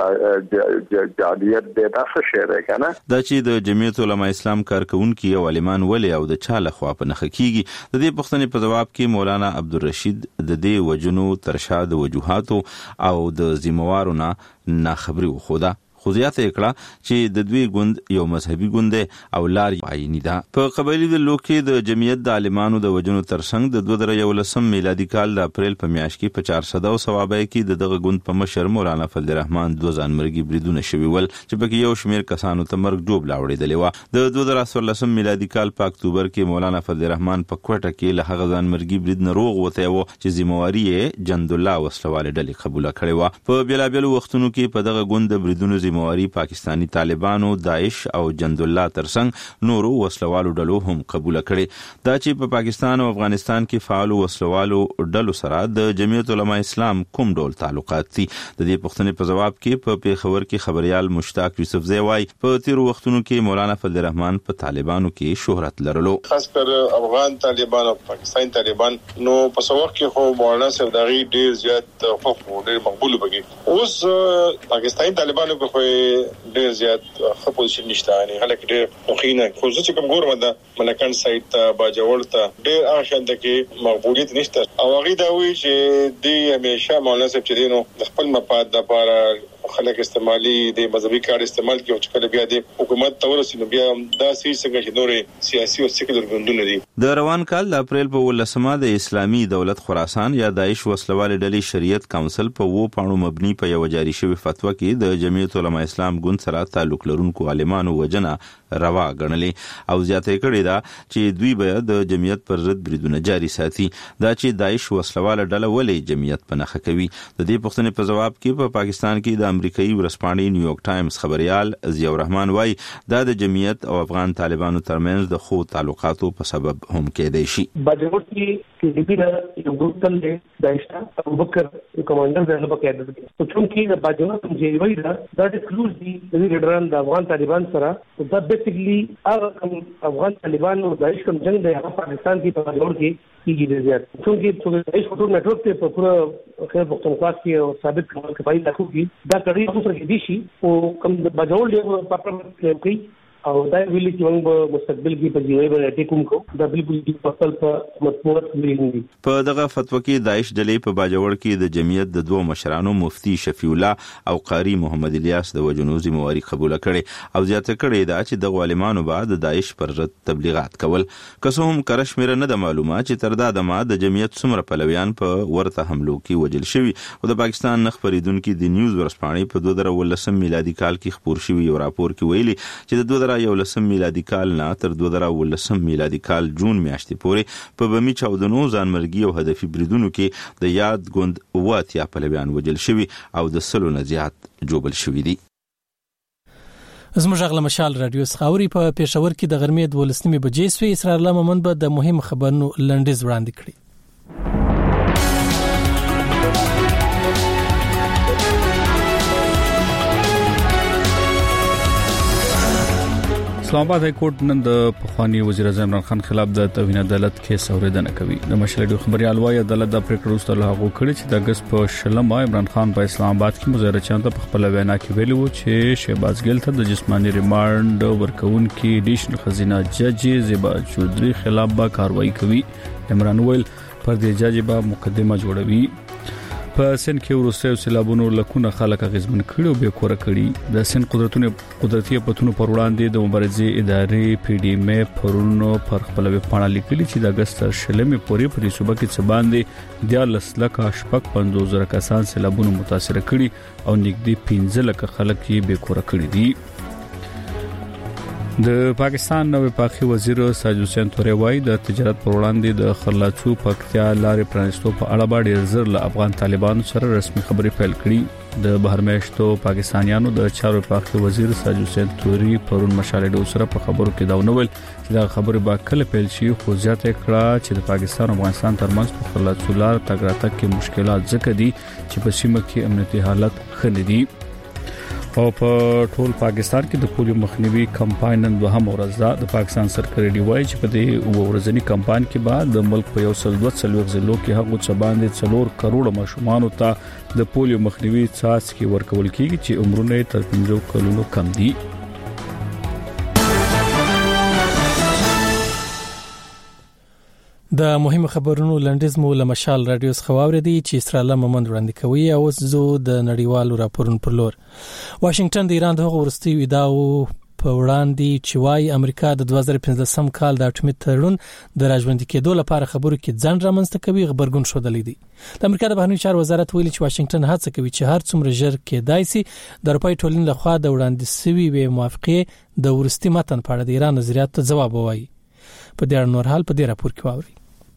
جعلیت دی دا څه شی دی کنه دا چې د جمعیت علماء اسلام کارکونکو او عالمان ولې او د چا لخوا په نخ کیږي د دې پوښتنې په جواب کې مولانا عبدالرشید د دې وجنو ترشا د وجوهاتو او د ذمہوارو نه خبري وخوده خو زیاته کړه چې د دوی ګوند یو مذهبي ګوند او لار عیني ده. په قبایلی د لوکي د جمعیت د عالمانو د وجنو ترڅنګ د 2011 میلادي کال د اپریل په میاشت کې په 400 او ثوابای کې دغه ګوند په مشر مولانا فضل الرحمن دوه ځانمرګي بریدونه شوي ول چې پکې یو شمیر کسانو ته مرګ جوړ لاوړېدلی و. د 2014 میلادي کال په اکتوبر کې مولانا فضل الرحمن په کوټه کې له هغه ځانمرګي برید نه روغ وته و چې ذمہواری یې جند الله وسلواله ډلې قبول کړې و. په بیلابیلو وختونو کې په دغه ګوند د بریدونو ذمہواری پاکستانی طالبانو داعش او جند الله ترڅنګ نورو وسلوالو ډلو هم قبول کړي. دا چې په پاکستان او افغانستان کې فعال وسلوالو ډلو سره د جمعیت علماء اسلام کوم ډول تعلقات دي د دې پوښتنې په جواب کې په پیښور کې خبريال مشتاق یوسفزی وای په تیر وختونو کې مولانا فضل الرحمن په طالبانو کې شهرت لرلو خاص کر افغان طالبان او پاکستان طالبان نو په سوق کې خو مولانا صاحب دغه ډیر زیات خوف ډیر مقبول بږي اوس پاکستان طالبانو په ډیر زیات خپل پوزیشن نشته نه هلک ډیر خوخینه خو چې کوم ګورم د ملکان سایت ته باجوړ ته ډیر اخشن د کې مقبولیت نشته او هغه دا وی چې دی همیشه مولانا صاحب چې دینو خپل مفاد لپاره خلک استعمالي د مذهبي کار استعمال کوي چې کله بیا د حکومت تورسینو بیا دا څنګه چې نور سیاسي او سیکولر ګوندونه دي. د روان کال د اپریل په 18مه د اسلامي دولت خراسان یا داعش وسلواله ډلې شریعت کونسل په و پاڼو مبني په یو جاری شوی فتوا کې د جمعیت علماء اسلام ګوند سره تعلق لرونکو عالمانو وجنه روا غنلې او زیاته کړې ده چې دوی به د جمعیت پر ضد بریدونه جاری ساتي. دا چې داعش وسلواله ډله ولې جمعیت په نخ کوي د دې پوښتنې په جواب کې په پاکستان کې د امریکایي ورځپاڼې نیویارک ټایمز خبريال ضیاء الرحمن وای دا د جمعیت او افغان طالبانو ترمنځ د خو تعلقاتو په سبب هم کېدای شي. باجوړ کې د دې یو ګروپ تل دایښت ابوبکر کمانډر د هغه قیادت کوي او چې د باجوړ کوم ځای وای دا د کلوز دي د لیډران د افغان طالبان سره دا بیسیکلی افغان طالبان او داعش کوم جنگ دی هغه پاکستان کې په باجوړ کې کیږي زیات څنګه چې داعش په ټول نتورک ته په پوره خیر پختونخوا کې او ثابت کول کفایي لاکو کې دا کړي اوس کې دي شي او کوم باجوړ له پاپر کوي او دا ویلي چې موږ په مستقبل کې په جوړې باندې ټیکوم کو دا بالکل په خپل په مطبوعات ویلي. په دغه فتوا کې داعش ډلې په باجوړ کې د جمعیت د دوه مشرانو مفتی شفیع الله او قاری محمد الیاس د وجنو ذمہواری قبول کړي او زیاته کړي دا چې د عالمانو بعد داعش پر ضد تبلیغات کول. کسوم کرشمیر نه د معلومات چې تر دا د جمعیت څومره پلویان په ورته حملو کې وجل شوی او د پاکستان خبريدونکو د نیوز ورسپانې په 2019 میلادي کال کې خبر شوی یو راپور کې ویلي چې د 2019 میلادي کال نه تر 2019 میلادي کال جون میاشتې پورې په بمی چاودنو ځانمرګي او هدفي بریدونو کې د یاد ګوند واتیا پلویان وجل شوی او د سلو نه زیات جوبل شوی دي. زموږ غل مشال رادیو سخاوري په پېښور کې د غرمې 12 بجې سوي اسرار الله مومند به د مهم خبرونو لنډیز وړاندې کړي. اسلام آباد های کورټ نن د پخوانی وزیر اعظم عمران خان خلاف د توهین عدالت کیس اوریدنه کوي. د مشهور خبريال وايي عدالت د پریکړه وروسته له هغه کړي چې د اگست په 16 عمران خان په اسلام آباد کې مظاهره چانته په خپل وینا کې ویلي و چې شهباز ګل ته د جسمانی ریماند ورکون کې ایډیشنل خزینه جج زیبا چودري خلاف به کاروایی کوي. عمران ویل پر دې جج به مقدمه جوړوي. په سن کې ورسره سیلابونو لکونه خلک غزمن کړي او به کور کړي. د سن قدرتي پتونو پر وړاندې د مبارزې ادارې پی ډی ایم پرونو پر خپل پاڼه لیکلي چې د اگست 16 پورې په صوبه کې څه باندې 10 لک شپک 50 کسان سیلابونو متاثر کړي او نږدې 15 لک خلک یې به کور کړي دي. د پاکستان نوې پاخي وزیر ساجد حسین توري وايي د تجارت پر وړاندې د خرلاچو پکتیا لارې پرانستو په اړه باندې زر له افغان طالبانو سره رسمي خبرې پیل کړي. د بهرمېشتو پاکستانیانو د چارو پاخي وزیر ساجد حسین توري پرون مشالې سره په خبرو کې دا ونول چې دا خبره با کله پیل شي خو زیاته کړه چې د پاکستان او افغانستان ترمنځ په خرلاچو لار تګ راتګ کې مشکلات ځکه دي چې په سیمه کې امنیتي حالت ښه دي. او په ټول پاکستان کې د پولیو مخنیوي کمپاین نن دوهم ورځ ده. د پاکستان سرکاري ډیوای چې په دې ورځنی کمپاین کې بعد د ملک په 102 ضلعو کې هغه څه باندې 4 کروڑ ماشومان ته د پولیو مخنیوي څاڅکي ورکول کیږي چې عمرونه تر 15 کلونو کم دي. د مهم خبرونو لنډیز مو له مشال رادیو خواورې دي چې اسرار الله مومند وړاندې کوي او زه د نړیوالو راپورونو پر لور. واشنگټن د ایران دغه ورستي ویداو په وړاندې چې وايي امریکا د 2015 کال د اټومي تړون د راځوندې کېدو لپاره خبرو کې ځان رامنځته کوي خبرګون شودلې دي. د امریکا د بهرنی چارو وزارت ویلي چې واشنگټن هڅه کوي چې هر څومره ژر کېدای شي د اروپای ټولنې لخوا د وړاندې سوي وي موافقه د ورستي متن په اړه د ایران نظریات ته ځواب وایي. په دې نور حال په دې راپور کې واوري.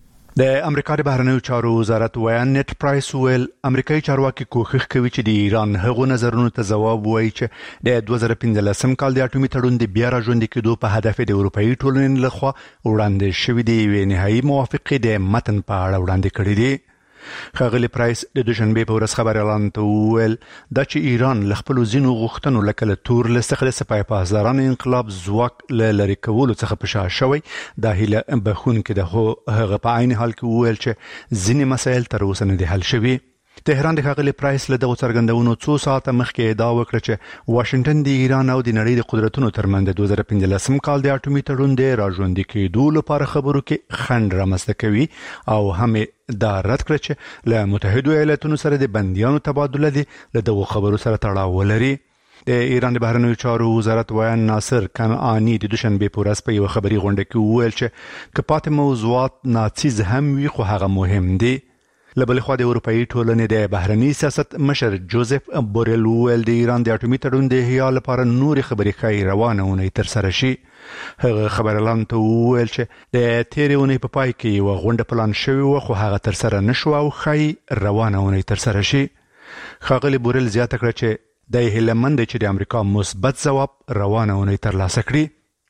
د امریکا د بهرنیو چارو وزارت ویان نت پرایس ویل امریکایي چارواکي کوښښ کوي چې د ایران هغو نظرونو ته ځواب وایي چې د 2015 کال د اټومي تړون د بیا راژوندې کېدو په هدف د اروپאי ټولنې لخوا وړاندې شوې دی نهایي موافقه د متن په اړه وړاندې کړې دي. خاغلی پرایس د دوشنبه په ورځ خبر اعلان ویل دا چې ایران ل خپل زینو غوښتنو لکه تور لسخه سپای پاسداران انقلاب زواک لری کول څخه په شا شوی د هله بخون کې د هغه په عین حال کې ویل چې ځینې مسایل تر اوسه نه دي حل شوي. تهران د خاغلی پرایس له دغه څرګندونو 2 ساعته مخکې دا وکړه چې واشنگټن د ایران او د نړۍ د قدرتونو ترمنځ د 2015 کال د اټومي تړون د راژوندې کېدو لپاره خبرو کې خنډ رامنځته کوي او هم دا رد کړ چې له متحده ایالاتونو سره د بنديانو تبادله دي له دغه خبرو سره تړاو لري. د ایران د بهرنیو چارو وزارت ویان ناصر کنعانی د دوشنبه په ورځ په یو خبري غونډه کې وویل چې کپات موضوعات ناڅیز هم وي خو هغه مهم دي. لبل خو د اروپאי ټولنې د بهرنی سیاست مشر جوزف بورل ویل د ایران د اټومي تړون د احیا لپاره نور خبرې خای روانونه تر سره شي. هغه خبر اعلان ته ویل چې د تیریونی په پای کې یو غونډه پلان شوی و خو هغه تر سره نشو او خای روانونه تر سره شي. خاغلی بورل زیاته کړ چې د هلمند چې د امریکا مثبت جواب روانونه تر لاسه کړی.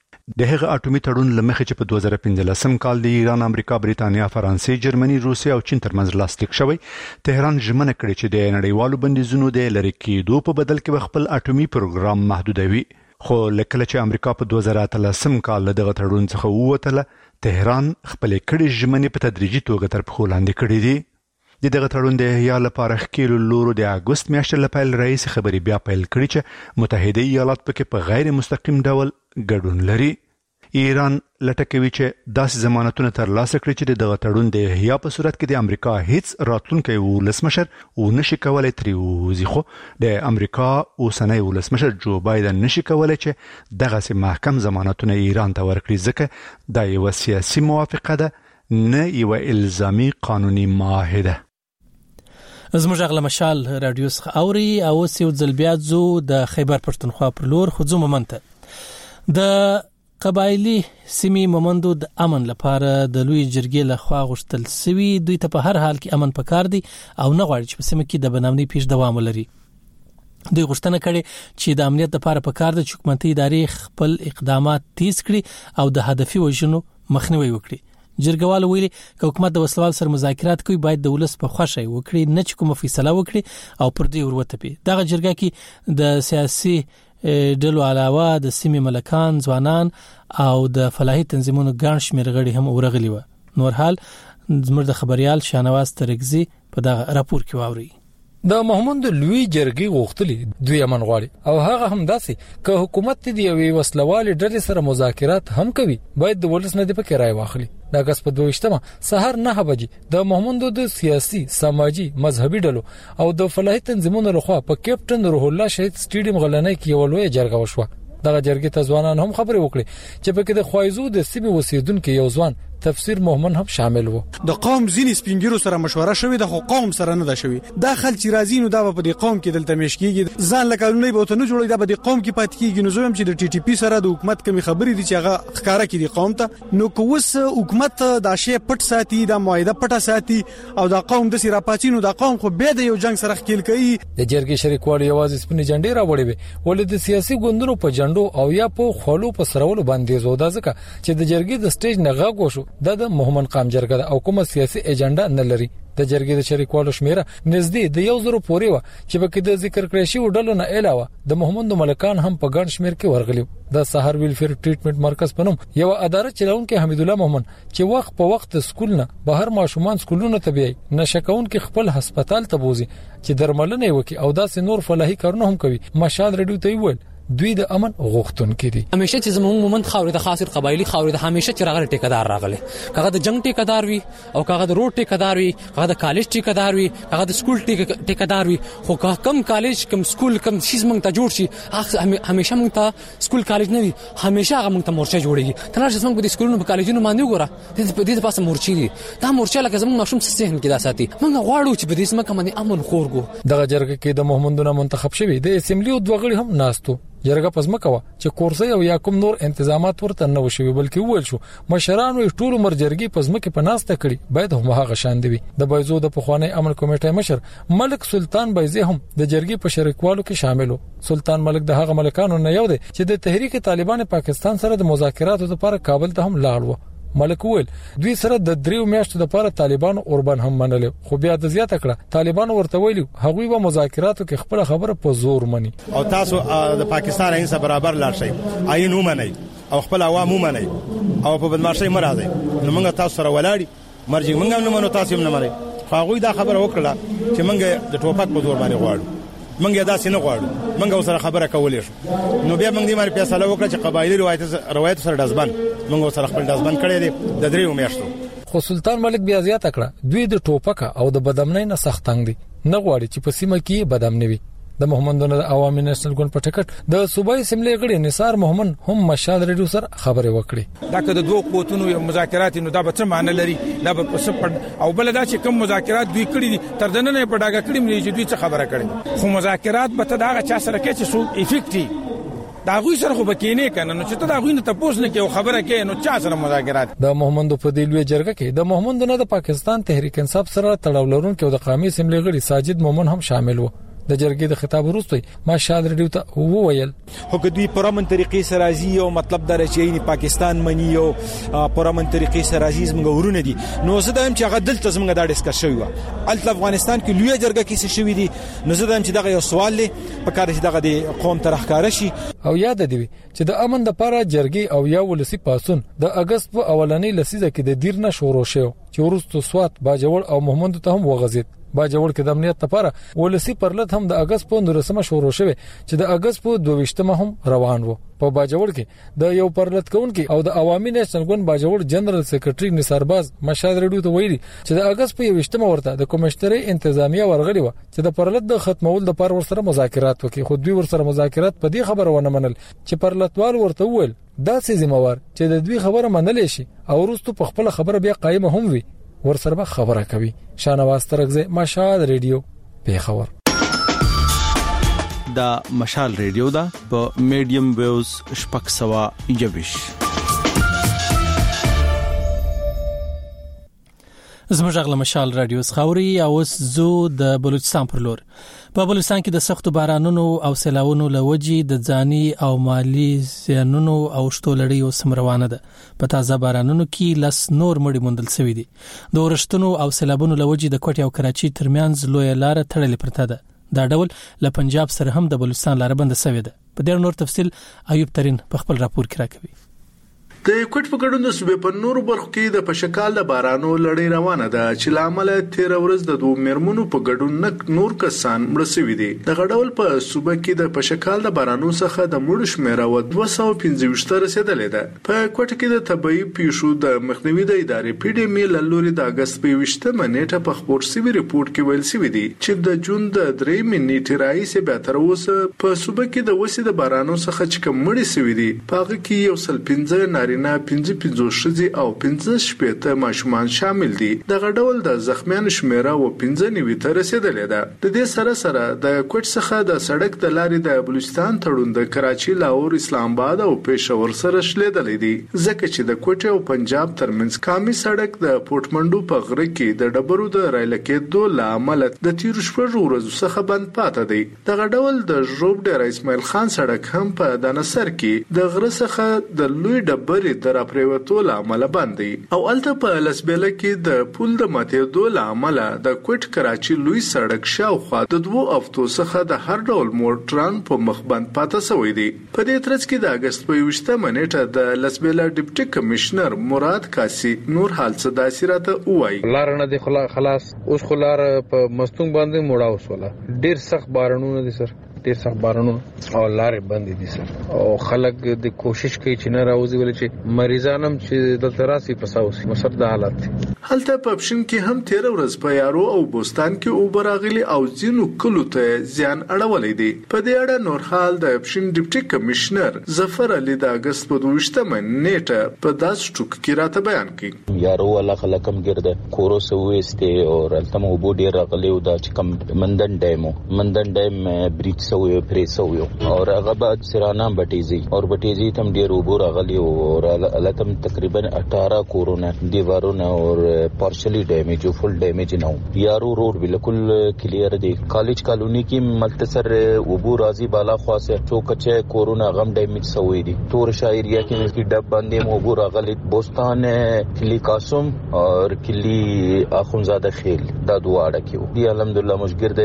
د هغه اټومي تړون لمخې چې په 2015 کال د ایران، امریکا، بریتانیا، فرانسې، جرمني، روسیا او چین ترمنځ لاسلیک شوی، تهران ژمنه کړې چې د نړیوالو بندیزونو د لری کېدو په بدل کې خپل اټومي پروګرام محدودوي. خو لکه چې امریکا په 2013 کال دغه تړون څخه ووتله، تهران خپل کړي ژمنې په تدریجي توګه تر پخو لاندې کړې دي. دغه تړون د احیا لپاره خکېلو لورو د اگست میاشتې لپاره رئیس خبري بیا پیل کړی چې متحده ایالات پکې په غیر مستقیم ډول ګډون لري. ایران لټکوي چې داسې ضمانتونه ترلاسه کړي چې دغه تړون د احیا په صورت کې د امریکا هیڅ راتلونکی ولسمشر ونشي کولای ترې ووځي، خو د امریکا اوسنی ولسمشر جو بایدن نشي کولای چې دغسې محکم ضمانتونه ایران ته ورکړي، ځکه دا یوه سیاسي موافقه ده نه یوه الزامي قانوني معاهده. زموږ غل مشال رادیو څخه اوري او سیو ځل بیا ځو د خیبر پښتونخوا پر لور خو ځو مومنته د قبایلی سیمې مومندو د امن لپاره د لوی جرګې لخوا غوښتل سوي دوی ته په هر حال کې امن پکار دي او نه غواړي چې په سیمه کې د بنامنۍ پیښ دوام ولري. دوی غوښتنه کړې چې د امنیت لپاره پکار دي چې حکومتي ادارې خپل اقدامات تیز کړي او د هدفي وژنو مخنیوي وکړي. جرګوال ویلي چې حکومت د وسلوال سره مذاکرات کوي باید د ولس په خوښه وکړي، نه چې کومه فیصله وکړي او پر دې وروته پی. دغه جرګه کې د سیاسي ډلو علاوه د سیمې ملکان، ځوانان او د فلاحي تنظیمونو ګڼ شمېر غړي هم ورغلي و. نور حال زموږ د خبريال شانواز ترګزي په دغه راپور کې واوري. د محمود لوی جرګي غوښتلې دوی امن غواړي او هغه هم داسې که حکومت دی یو وسلوال ډلې سره مذاکرات هم کوي باید د ولس نه دی پکې رائے واخلي. د اگست په 22مه سحر 9 بجې د محمود د سیاسي، سماجی، مذهبي ډلو او د فلاحي تنظیمونو لخوا په کیپټن روح الله شهید سټیډیم غلنۍ کې یو لوی جرګه وشوه. دغه جرګې ته ځوانان هم خبرې وکړي چې پکې د خوایزو د سیمې اوسیدونکو یو ځوان تفسیر مومن هم شامل وو. د قوم ځینې سپینګیرو سره مشوره شوې ده خو قوم سره نه ده شوې. دا خل چې راځي نو دا په دې قوم کې دلته مشکیږي، ځان له قانوني به ته نه جوړي، دا په دې قوم کې پات کیږي. نو زه هم چې د ټي ټي پی سره د حکومت کمی خبرې دي چې هغه ښکارا کړي قوم ته، نو کوس حکومت دا شی پټ ساتي، دا معاهده پټه ساتي او دا قوم د سیرا پاتینو دا قوم خو به د یو جنگ سره خکېل کوي. د جرګې شریکوالو یوازې سپینې جنډې راوړې وي ولې د سیاسي ګوندونو په جنډو او یا په خولو په سرولو باندې زودا ځکه چې د جرګې د سټیج نه غاغ وشو د محمد قام جرګه او کومه سیاسي ایجنډا نه لري. د جرګې د شریکوالو شمیره نږدې د 1000 پورې و چې په کې د ذکر کړی شی وډلو نه علاوه د محمد ملکان هم په ګڼ شمیر کې ورغلي. د سحر ویلفیر ټریټمنټ مرکز په نوم یو اداره چلونکو حمید الله محمد چې وخت په وخت سکول نه بهر ماشومان سکولونو ته بي نشکون کې خپل هسپتال ته بوزي چې درملنه وکي او داسې نور فلاحي کارونه هم کوي. مشال رډیو ته ویل دوی د امن غوښتونکي دي. همیشه چې زموږ مومند خاورې د خاصه قبایلی خاورې د همیشه چې راغلي ټیکدار راغلي، هغه د جنگ ټیکدار وي او هغه د روډ ټیکدار وي، هغه د کالج ټیکدار وي، هغه د سکول ټیکدار وي. خو کم کالج کم سکول کم شیز موږ ته جوړ شي همیشه موږ ته سکول کالج نه وي، همیشه هغه موږ ته مورچه جوړيږي. تنه چې موږ په سکولونو په کالجونو باندې وګوره د دې پاسه مورچې دي، دا مورچه لکه زموږ ماشوم ذهن کې دا ساتي. موږ غواړو چې په دې سمه باندې امن خورګو. دغه جرګه کې د محمدونه منتخب شوی د اسمبلی او دوغړي هم ناستو. جرګه پزما کوا چې کورسي او یا کوم نور تنظیمات ورته نه وشوي بلکې ویل شو مشران او ټول عمر جرګي پزما کې پناسته کړي باید هم هغه شان دی. د بایزو د پخوانی امن کمیټې مشر ملک سلطان بایزي هم د جرګي په شریکوالو کې شامل و. سلطان ملک د هغه ملکانو نه یو دی چې د تحریک طالبان پاکستان سره د مذاکراتو لپاره کابل ته هم لاړ و. ملک ویل دوی سره د 3 میاشتو لپاره طالبان اوربان هم منل، خو بیا د زیاته کړه طالبان ورته ویلي هغوی به مذاکراتو کې خپل خبره په زور مني او تاسو د پاکستان عین سره برابر لاړ شئ، عین ومنئ او خپل عوام ومنئ او په بدمعشي مرادي. نو موږ تاسو سره ولاړی مرجی موږ هم نه منو تاسو هم نه منئ. هغوی دا خبره وکړه چې موږ د ټوپک په زور باندې غواړو، موږ دا سینه غواړو، موږ سره خبره کولې شو. نو بیا موږ دې باندې فیصله وکړه چې قبایلی روایت سره دزبن موږ سره خپل دزبن کړی دی د 3 میاشتو. خو سلطان ملک بیا زیاته کړه دوی د ټوپک او د بدامنۍ نه سخت تنګ دي، نه غواړي چې په سیمه کې بدامنۍ وي. د محمدونو عوامي نېشنل ګوند په ټکټ د صوبایي اسمبلی غړي نثار محمد هم مشال ریډیو سره خبرې وکړي. دا که د دوه قوتونو یو مذاکرات نو دا به څه معنی لري، دا به څه او بل دا چې کوم مذاکرات دوی کړی دي تر دنه نه په ډاګه کړی مې چې دوی څه خبره کړي. خو مذاکرات به ته دا چا سره کې چې سو افیکټي دا غوي سره خو بکینه کنه، نو چې ته دا غوي نه تاسو نه کې خبره کې نو چا سره مذاکرات. د محمد په دې لوی جرګه کې د محمد نه د پاکستان تحریک انصاف سره تړاو لرونکو د قومي اسمبلی غړي ساجد مومن هم شامل وو. د جرګې د خطاب وروسته ماشال ریډیو ته وویل هو که دوی پرامن طریقې سره راځي او مطلب دا چې یې پاکستان مني او پرامن طریقې سره راځي زموږ ورونه دي، نو زه دا هم چې هغه دلته زموږ دا ډیسکس شوی و الته افغانستان کې لوی جرګه کې څه شوی دي. نو زه دا هم چې دغه یو سوال لې په کار چې دغه د قوم طرفدار شي. او یاد دی چې د امن د لپاره جرګي او یا ولسی پاسون د اگست په اولنۍ لسیزه کې د دیرنه شروع شو چې ورستو سوات باجوړ او محمد ته هم وغزید. باجوړ کې د امنیت لپاره ولسی پرلط هم د اگست په 19 شروع شوه چې د اگست په 22 هم روان وو. په باجوړ کې د یو پرلط کونکي او د عوامي نېشنل ګوند باجوړ جنرال سیکریټري نثارباز مشاد ریډیو ته ویلي چې د اگست په 22 ورته د کمشنري انتظامیه ورغلی و چې د پرلط د ختمول د پر ورسره مذاکرات وکړي. خو دوی ورسره مذاکرات په دې خبره ونه منل چې پرلطوال ورته وویل دا سې ذمہوار چې د دوی خبره منلې شي او وروسته په خپل خبره بیا قائم هم وي ورسره خبره کوي. شانواز ترغزه مشال ریډیو پیښور. دا مشال ریډیو دا په میډیم ویوز شپږ سوا یوش. زموږ غل مشال رادیو خاوري او زو د بلوچستان پر لور. په بلوچستان کې د سختو بارانونو او سیلاوونو لوجي د ځاني او مالی زیانونو او شتولړیو سمروانه ده. په تازه بارانونو کې لس نور مړي موندل شوی دي. د ورشتونو او سیلابونو لوجي د کوټي او کراچي ترمنځ لوی لار تړلې پرته ده. دا ډول له پنجاب سره هم د بلوچستان لار بند شوی ده. په ډېر نور تفصيل ایوب ترين په خپل راپور کې راکوي. د کوټ په ګډون د صوبې په نورو برخو کې د پشکال د بارانو لړۍ روانه ده چې لامل 13 ورځ د دوه مرمنو په ګډون نور کسان مړ شوي دي. د غډول په صوبې کې د پشکال د بارانو څخه د مړو شمیره و 215 رسیدلې ده. په کوټ کې د طبي پیښو د مخنیوي د ادارې پی ډي ام لوري د اگست په 20 منېټه په خبر سوي ریپورت کې ویل شوی دی چې د جون د 3 منېټې راځي به تر اوسه په صوبې کې د وسې د بارانو څخه چې کوم مړي شوي دي په هغه کې یو سل 15 نارینه 15 شذي او 15 شپېته ماشومان شامل دي. د غډول د زخمیانو شمیره و 15 ته رسیدلې ده. د دې سره سره د کوټ څخه د سړک د لارې د بلوچستان تړون د کراچي لاهور اسلام آباد او پېښور سره شلیدلې دي ځکه چې د کوټ او پنجاب ترمنځ کامي سړک د پورتمنډو په غره کې د ډبرو د رایلکې دوه لامل د تیر شپږ ورځې څخه بند پاتې دی. د غډول د ژوب ډیر اسماعیل خان سړک هم په دانسر کې د غره څخه د لوی ډبرې تر پریوتو لامل باندې او الته په لسبېله کې د پول د ماتېدو لامل د کوټ کراچي لوی سړک شاوخوا د دوه افتو څخه د هر ډول موټران په مخ بند پاتې شوی دی. په دې ترڅ کې د اگست په 20 منېټه د لسبېله ډیپټي کمشنر مراد کاسي نور حال څه داسيراته وایي لار نه دی خلاص اوس خلار په مستونګ باندې موړا وسوله ډیر سخت بارانونه دي سر ډیر سخت بارانونه او لارې بندې دي سر او خلک د کوشش کوي چې نه راوځي ولې چې مریضانم چې د تراسي پساوسي مسر د حالت هلته په پښین کې هم 13 ورځ په یارو او بوستان کې او براغلي او ځینو کلو ته ځان اړولې دي. په دې اړه نور حال د پښین ډیپټي کمشنر ظفر علي د اگست په 20 منېټه په داس ټوک کې راته بیان کړي یارو الله خلکم ګرځي کورو سويسته او التم وبو ډیر راغلي او دا چې کم مندن ډیم بریج سوي پریسوي او هغه بعد سرانه بټيزي تم ډیر وبو راغلي او التم تقریبا 18 کورونه دیوارونه اور پارشلی ڈیمیج او فل ڈیمیج نہ ہو. یارو روڈ بالکل کلیئر دی. کالج کالونی کی مختصر ابو راضی بالا خوا سے چوکچے کورونا غم ڈیمیج سوئی دی. تور شاہ ایریا کی ملکی ڈب باندې ابو راغلی بوستان کلی قاسم اور کلی اخونزادہ خیل دا دواړه کیو دی. الحمدللہ مشګرد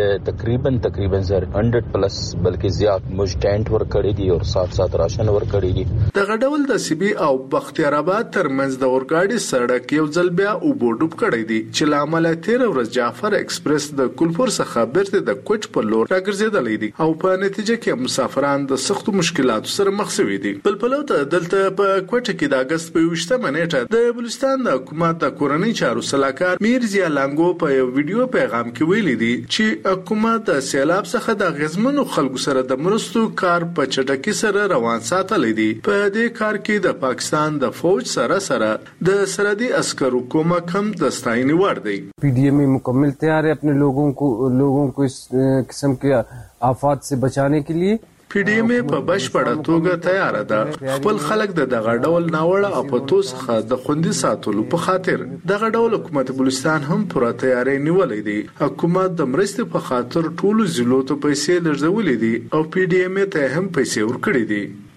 تقریبا سر 100 پلس بلکې زیات مج ټینټ ور کړی دی اور سات راشن ور کړی دی. د غډول د سیبي او بختیار آباد ترمنځ د اورګاډي سړک یو ځل بیا او بوډوب کړی دی چې لامل 13 ورځ جعفر ایکسپریس د کولپور څخه بیرته د کوټ په لور راګرځیدلې دي او په نتیجه کې مسافران د سختو مشکلاتو سره مخ شوي دي. بل پلوته دلته په کوټ کې د اگست په 20 منېټه د بلوچستان د حکومت د کورنۍ چارو سلاکار میرزیا لانګو په یو ویډیو پیغام کې ویلي دي چې حکومت د سیلاب څخه د غزمنو خلکو سره د مرستو کار په چټکۍ سره روان ساتلې دي. په دې کار کې د پاکستان د فوج سره د سرحدي عسکرو کومک هم دستاینی ور دی. پی ڈی ایم مکمل تیار ہے اپنے لوگوں کو اس قسم کے آفات سے بچانے کے لیے. پی ډی ایم په بشپړه توګه تیار ده خپل خلک د دغه ډول ناوړه اپاتو څخه د خوندي ساتلو په خاطر دغه ډول حکومت بلوچستان هم پوره تیاری نیولې دي. حکومت د مرستې په خاطر ټولو ضلعو ته پیسې لږولې دي او پی ډی ایم ته هم پیسې ورکړې دي.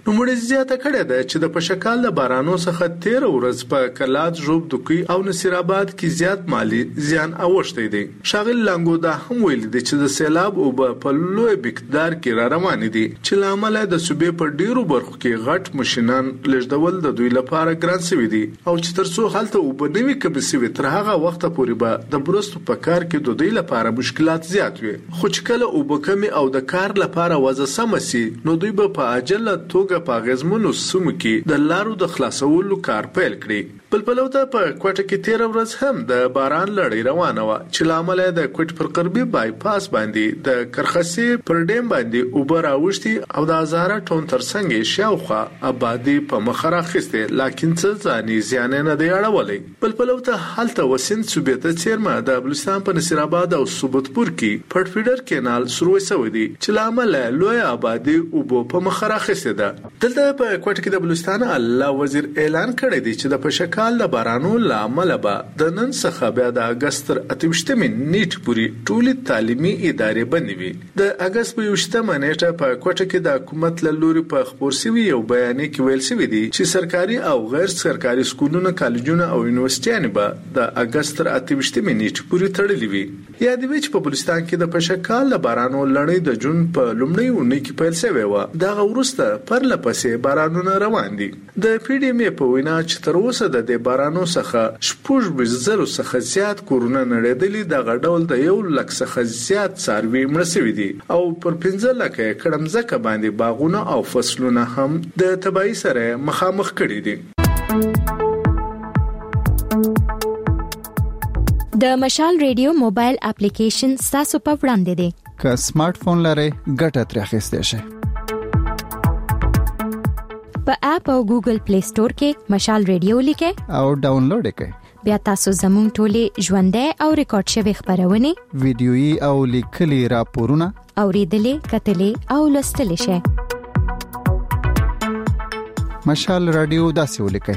نوموړي زیاته کړې ده چې د پشکال د بارانو څخه 13 ورځ په کلات ژوب دوکي او نصیر آباد کې زیات مالی زیان اوښتی دی. شاغل لانګو دا هم ویل دي چې د سیلاب او په لوی مقدار کې را روان دي چې لامل د صوبې په ډیرو برخو کې غټ ماشينان لږدول د دوی لپاره ګران شوی دي او چې ترڅو حالت وبنوي کبي سوي تر هغه وخت پورې به د برستو په کار کې د دوی لپاره مشکلات زیات وي. خو چې کله وبکمي او د کار لپاره وځه سمسي نو دوی به په عاجله توګه په غزمونو سمو کې د لارو د خلاصولو کار پیل کړي. بلبلو ته په کوټه کې 13 ورځ هم د باران لړۍ روانه و چې لامل د کوټ پر قربي بای پاس باندې د کرخسي پر ډیم باندې اوبر اوشتي او د هزاره ټون ترڅنګ شاوخه آبادی په مخره خسته لکن څه ځاني زیان نه دی اړولې. بلبلو ته حالت وسند صوبې ته چیرمه د بلوچستان په نصیر آباد او سوبتپور کې پټ فیډر کینال شروع شوی دی چې لامل لوی آبادی اوبو په مخره خسته ده. دلته په کوټه کې د بلوچستان الله وزیر اعلان کړی دی چې د پشکال د بارانو لامل به د نن څخه بیا د اگست تر 28 نیټ پورې ټولې تعلیمي ادارې بندې وي. د اگست په 28 نیټه په کوټه کې د حکومت له لوري په خبر شوی یو بیان کې ویل شوی دی چې سرکاري او غیر سرکاري سکولونه کالجونه او یونیورسيټیان به د اگست تر 28 نیټ پورې تړلې وي. یا د وچ په بلوچستان کې د پشکال د بارانو لړۍ د جون په لومړۍ اونۍ کې پیل شوی و. دا ورسته پر لپسې بارانونه روان دي. د پی ډی ام په وینا چې تر اوسه د بارانو څخه شپږ بزرو څخه زیات کورونه نړیدلې د غډول د 1 لک څخه زیات څاروي مړ شوي دي او پر 15 لک کډمځکه باندې باغونه او فصلونه هم د تبعی سره مخامخ کړي دي. د مشال ریډیو موبایل اپلیکیشن تاسو په وړاندې دی. که سمارټ فون لرئ ګټه ترې اخیستئ شئ. په اپ او ګوګل پلی سٹور کې مشال ریډیو لیکئ او ډاونلوډ کړئ. بیا تاسو زموږ ټولې ژوندۍ او ریکارډ شوی خبرونه ویډیويي او لیکلي راپورونه اوریدلې کتلې او لوستلې شئ. مشال رادیو داسې ولیکئ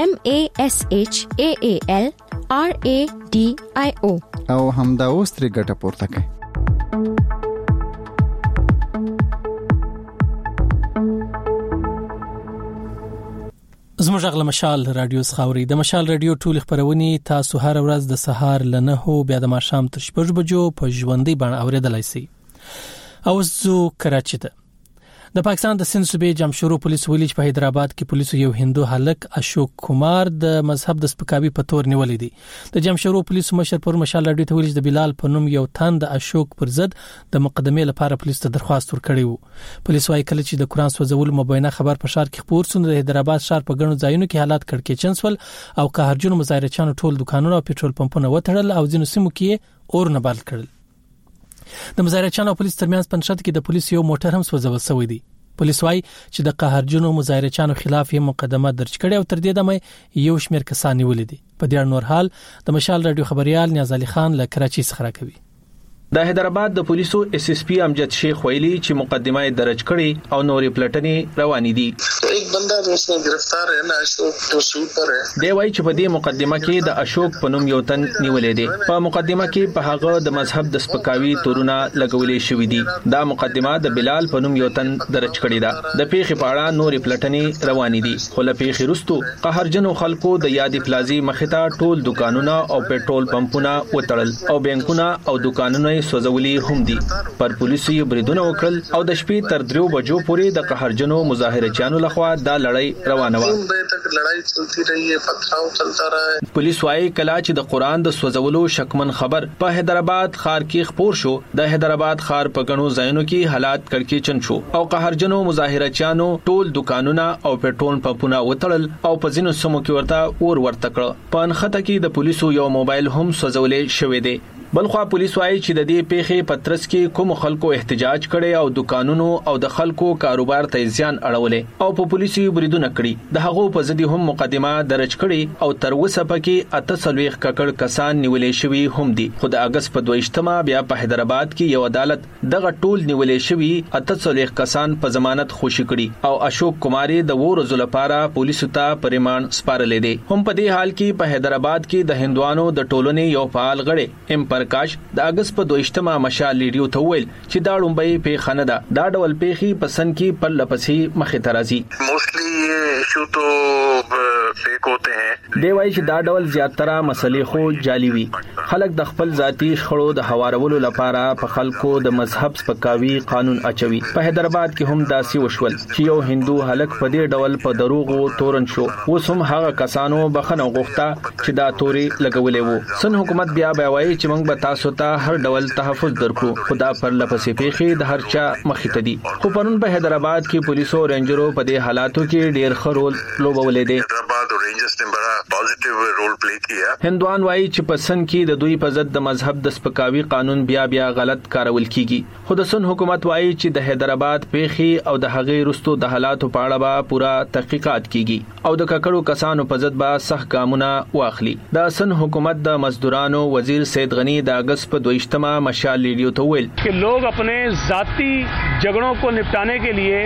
MASHAAL RADIO او همدا اوس ترې ګټه پورته کړئ. زموږ غل مشال رادیو خاوري د مشال رادیو ټول خبرونه تاسو هر ورځ د سهار لنه بیا د ماښام تر 6 بجو په ژوندۍ باندې اوریدلای شئ. او زو کراچي ته د پاکستان د سند صوبې جمشورو پولیس ویلي چې په حیدرآباد کې پولیسو یو هندو هلک اشوک کمار د مذهب د سپکاوي په تور نیولې دي. د جمشورو پولیسو مشر پر مشال رادیو ته ویلي چې د بلال په نوم یو تن د اشوک پر ضد د مقدمې لپاره پولیس ته درخواست ورکړی وو. پولیس وايي کله چې د قرآن سوځول مبینه خبر په شهر کې خبر شو د حیدرآباد شهر په ګڼو ځایونو کې حالات کړکېچن سول او قهرجن مظاهرچیانو ټول دکانونه او پېټرول پمپونه وتړل او ځینو سیمو کې اور نه بل کړل. د مظاهرچیانو پولیس ترمنځ پنځه کې د پولیس یو موټر هم سوځول شوی دی. پولیس وايي چې د قهرجنو مظاهرچیانو خلاف یې مقدمه درج کړې او تر دې دمه یو شمېر کسان نیولې دي. په دې اړه نور حال د مشال رادیو خبريال نیاز علي خان له کراچي څخه راکوي. د حیدرآباد د پولیسو اس اس پی امجد شیخ ویلي چې مقدمه درج کړي او نورې پلټنې روانې دي. ایک بندا دوستو گرفتار ہے نا اشوک جو سوٹ پر ہے. دی وايي چې په دې مقدمه کې د اشوک په نوم یو تن نیولې دي. په مقدمه کې په هغه د مذهب د سپکاوي تورونه لګولې شوې دي. دا مقدمه د بلال په نوم یو تن درج کړي ده. د پیښې په اړه نورې پلټنې روانې دي. خو له پیښې وروسته قهرجنو خلکو د یادې پلازي مخې ټول دکانونه او پېټرول پمپونه وتړل او بانکونه او دکانونه سوځولي هم دي. پر پولیسو یې بریدونه وکړل او د شپې تر 3 بجو پورې د قهرجنو مظاهرچیانو لخوا دا لړۍ روانه و. پولیس وايي کله چې د قرآن د سوځولو شکمن خبر په حیدرآباد ښار کې خبر شو د حیدرآباد ښار په ګڼو ځایونو کې حالات کړکېچن شو او قهرجنو مظاهرچیانو ټول دکانونه او پېټرول پمپونه وتړل او په ځینو سیمو کې ورته اور ورته کړ. په نښته کې د پولیسو یو موبایل هم سوځولې شوی دی. بلخوا پولیس وايي چې د دې پیښې پترس کې کوم خلکو احتجاج کړي او دکانونو او د خلکو کاروبار ته زیان اړولې او په پولیسو بریدونه کړي. د هغو په ضد هم مقدمه درج کړي او تر اوسه پکې 48 ککړ کسان نیولې شوی هم دي. خو د اگست په 22مه بیا په حیدرآباد کې یو عدالت دغه ټول نیولې شوی 48 کسان په ضمانت خوشي کړي او اشوک کماری د ورځو لپاره پولیسو ته پریمان سپارلې دي. هم په دې حال کې په حیدرآباد کې د هندوانو د ټولنې یو فعال غړي امپر پرکاش د اگست په 22مه مشال ریډیو ته ویل چې دا ډومبۍ په خنه ده دا ډول پیخي پسند کی پر لپسې مخه ترازی موستلی ایشو تو فیک ہوتے ہیں دی وایي چې دا ډول زیاتره مسلې خو جعلي وي خلک د خپل ذاتی شخړو د هوارولو لپاره په خلکو د مذهب سپکاوي قانون اچوي په حیدرآباد کې هم داسي وشول چې یو هندو هلک په دې ډول په دروغو تورن شو اوس هم هغه کسانو بخنه غوښته چې دا توري لګولې وو سن حکومت بیا وایي چې موږ به تاسو ته هر ډول تحفظ درکړو خدا پر لپسې پیخي د هر چا مخې ته دي خو پرون په حیدرآباد کې پولیسو او رینجرو په دې حالاتو کې ډېر ښه رول لوبولې دي حیدرآباد او رینجرز نے بڑا پازیټیو رول پلی کیا هندوان وایي چې په سن کې د دوی په ضد د مذهب د سپکاوي قانون بیا غلط کارول کیږي خو د سن حکومت وایي چې د حیدرآباد پیخي او د هغې رستو د حالاتو په اړه به پورا تحقیقات کیږي او د ککړو کسانو په ضد به سخت ګامونه واخلي د سن حکومت د مزدورانو وزیر سید غنی د اگست په 22مه مشال ریډیو ته ویل कि लोग अपने जाती झगड़ों को निपटाने के लिए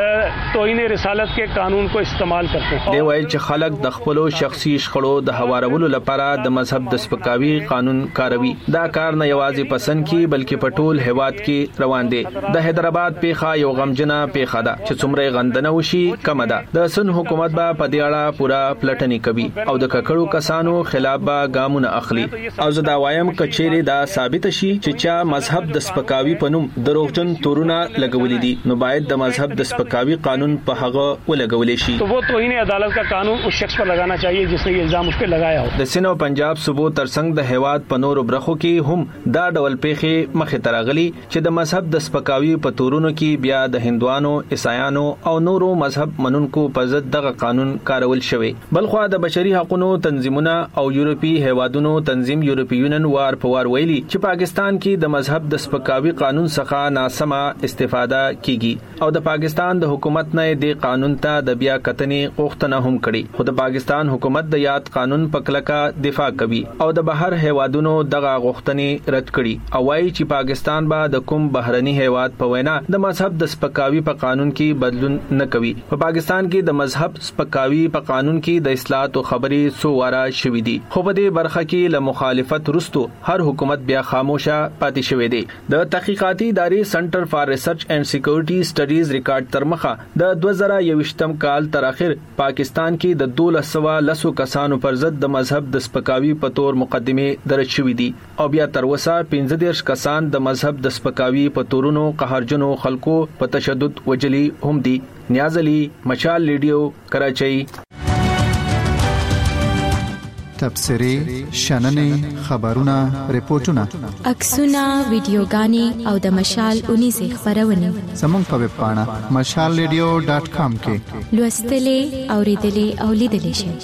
توهین رسالت के कानून को इस्तेमाल करते हैं دی وایي چې خلک د خپل شخصي شخړو د هوارولو لپاره د مذهب د سپکاوي قانون کاروي دا کار نه یوازې پسند کی بلکې په ټول هیواد کې روان دي د حیدرآباد پیخه یو غمجنه پیخه ده چې څومره غندنه وشي کم ده د سن حکومت به په دې اړه پورا پلټنی کوي او د ککړو کسانو خلاف به ګامونه اخلي او زه دا وایم کچېری دا ثابت شي چې چا مذهب د سپکاوي په نوم دروغجن تورونه لګولې دي نو باید د مذهب د سپکاوي قانون په هغه ولګولې شي تو وہ توهین عدالت کا قانون اس شخص پر لگانا چاہیے جس نے یہ الزام اس پہ لگایا ہو د سین او پنجاب صوبو ترڅنګ د هیواد په نورو برخو کې هم دا ډول پیخي مخه تراغلي چې د مذهب د سپکاوي په تورونو کې بیا د هندوانو عیسایانو او نورو مذهب منونکو په ضد دغه قانون کارول شوی بلخو د بشري حقوقو تنظیمونه او یورپی هیوادونو تنظیم یورپی یونین وار په وار ویلي چې پاکستان کې د مذهب د سپکاوي قانون څخه ناسمه استفاده کیږي او د پاکستان د حکومت نه د قانون ته د بیا کتنې غوښتنه هم کړې خو د پاکستان حکومت د یاد قانون په کلکه دفاع کوي او د بهر هیوادونو دغه غوښتنې رد کړي او وايي چې پاکستان به د کوم بهرني هیواد په وینا د مذهب د سپکاوي په قانون کې بدلون نه کوي په پاکستان کې د مذهب سپکاوي په قانون کې د اصلاحات او خبري سو واره شوې دي خو په دې برخه کې له مخالفت رستو هر حکومت بیا خاموشه پاتې شوې دي د تحقیقاتي ادارې سنټر فار ریسرچ اینڈ سکیورټي سټډیز ریکارډ تر مخه د 2021م کال تر اخر پاکستان کې د 1210 کسانو پر ضد د مذهب د سپکاوي په تور مقدمه درج شوې دي او بیا تر اوسه 15 کسان د مذهب د سپکاوي په تورونو قهرجنو خلکو په تشدد وجلي هم دي نیاز علي مشال ریډیو کراچۍ تبصری شننې خبرونه ریپورتونه عکسونه ویډیوګانې او د مشال 19 خبرونه زموږ په ویب پاڼه mashalradio.com کې لوستلې اوریدلې او لیدلې شئ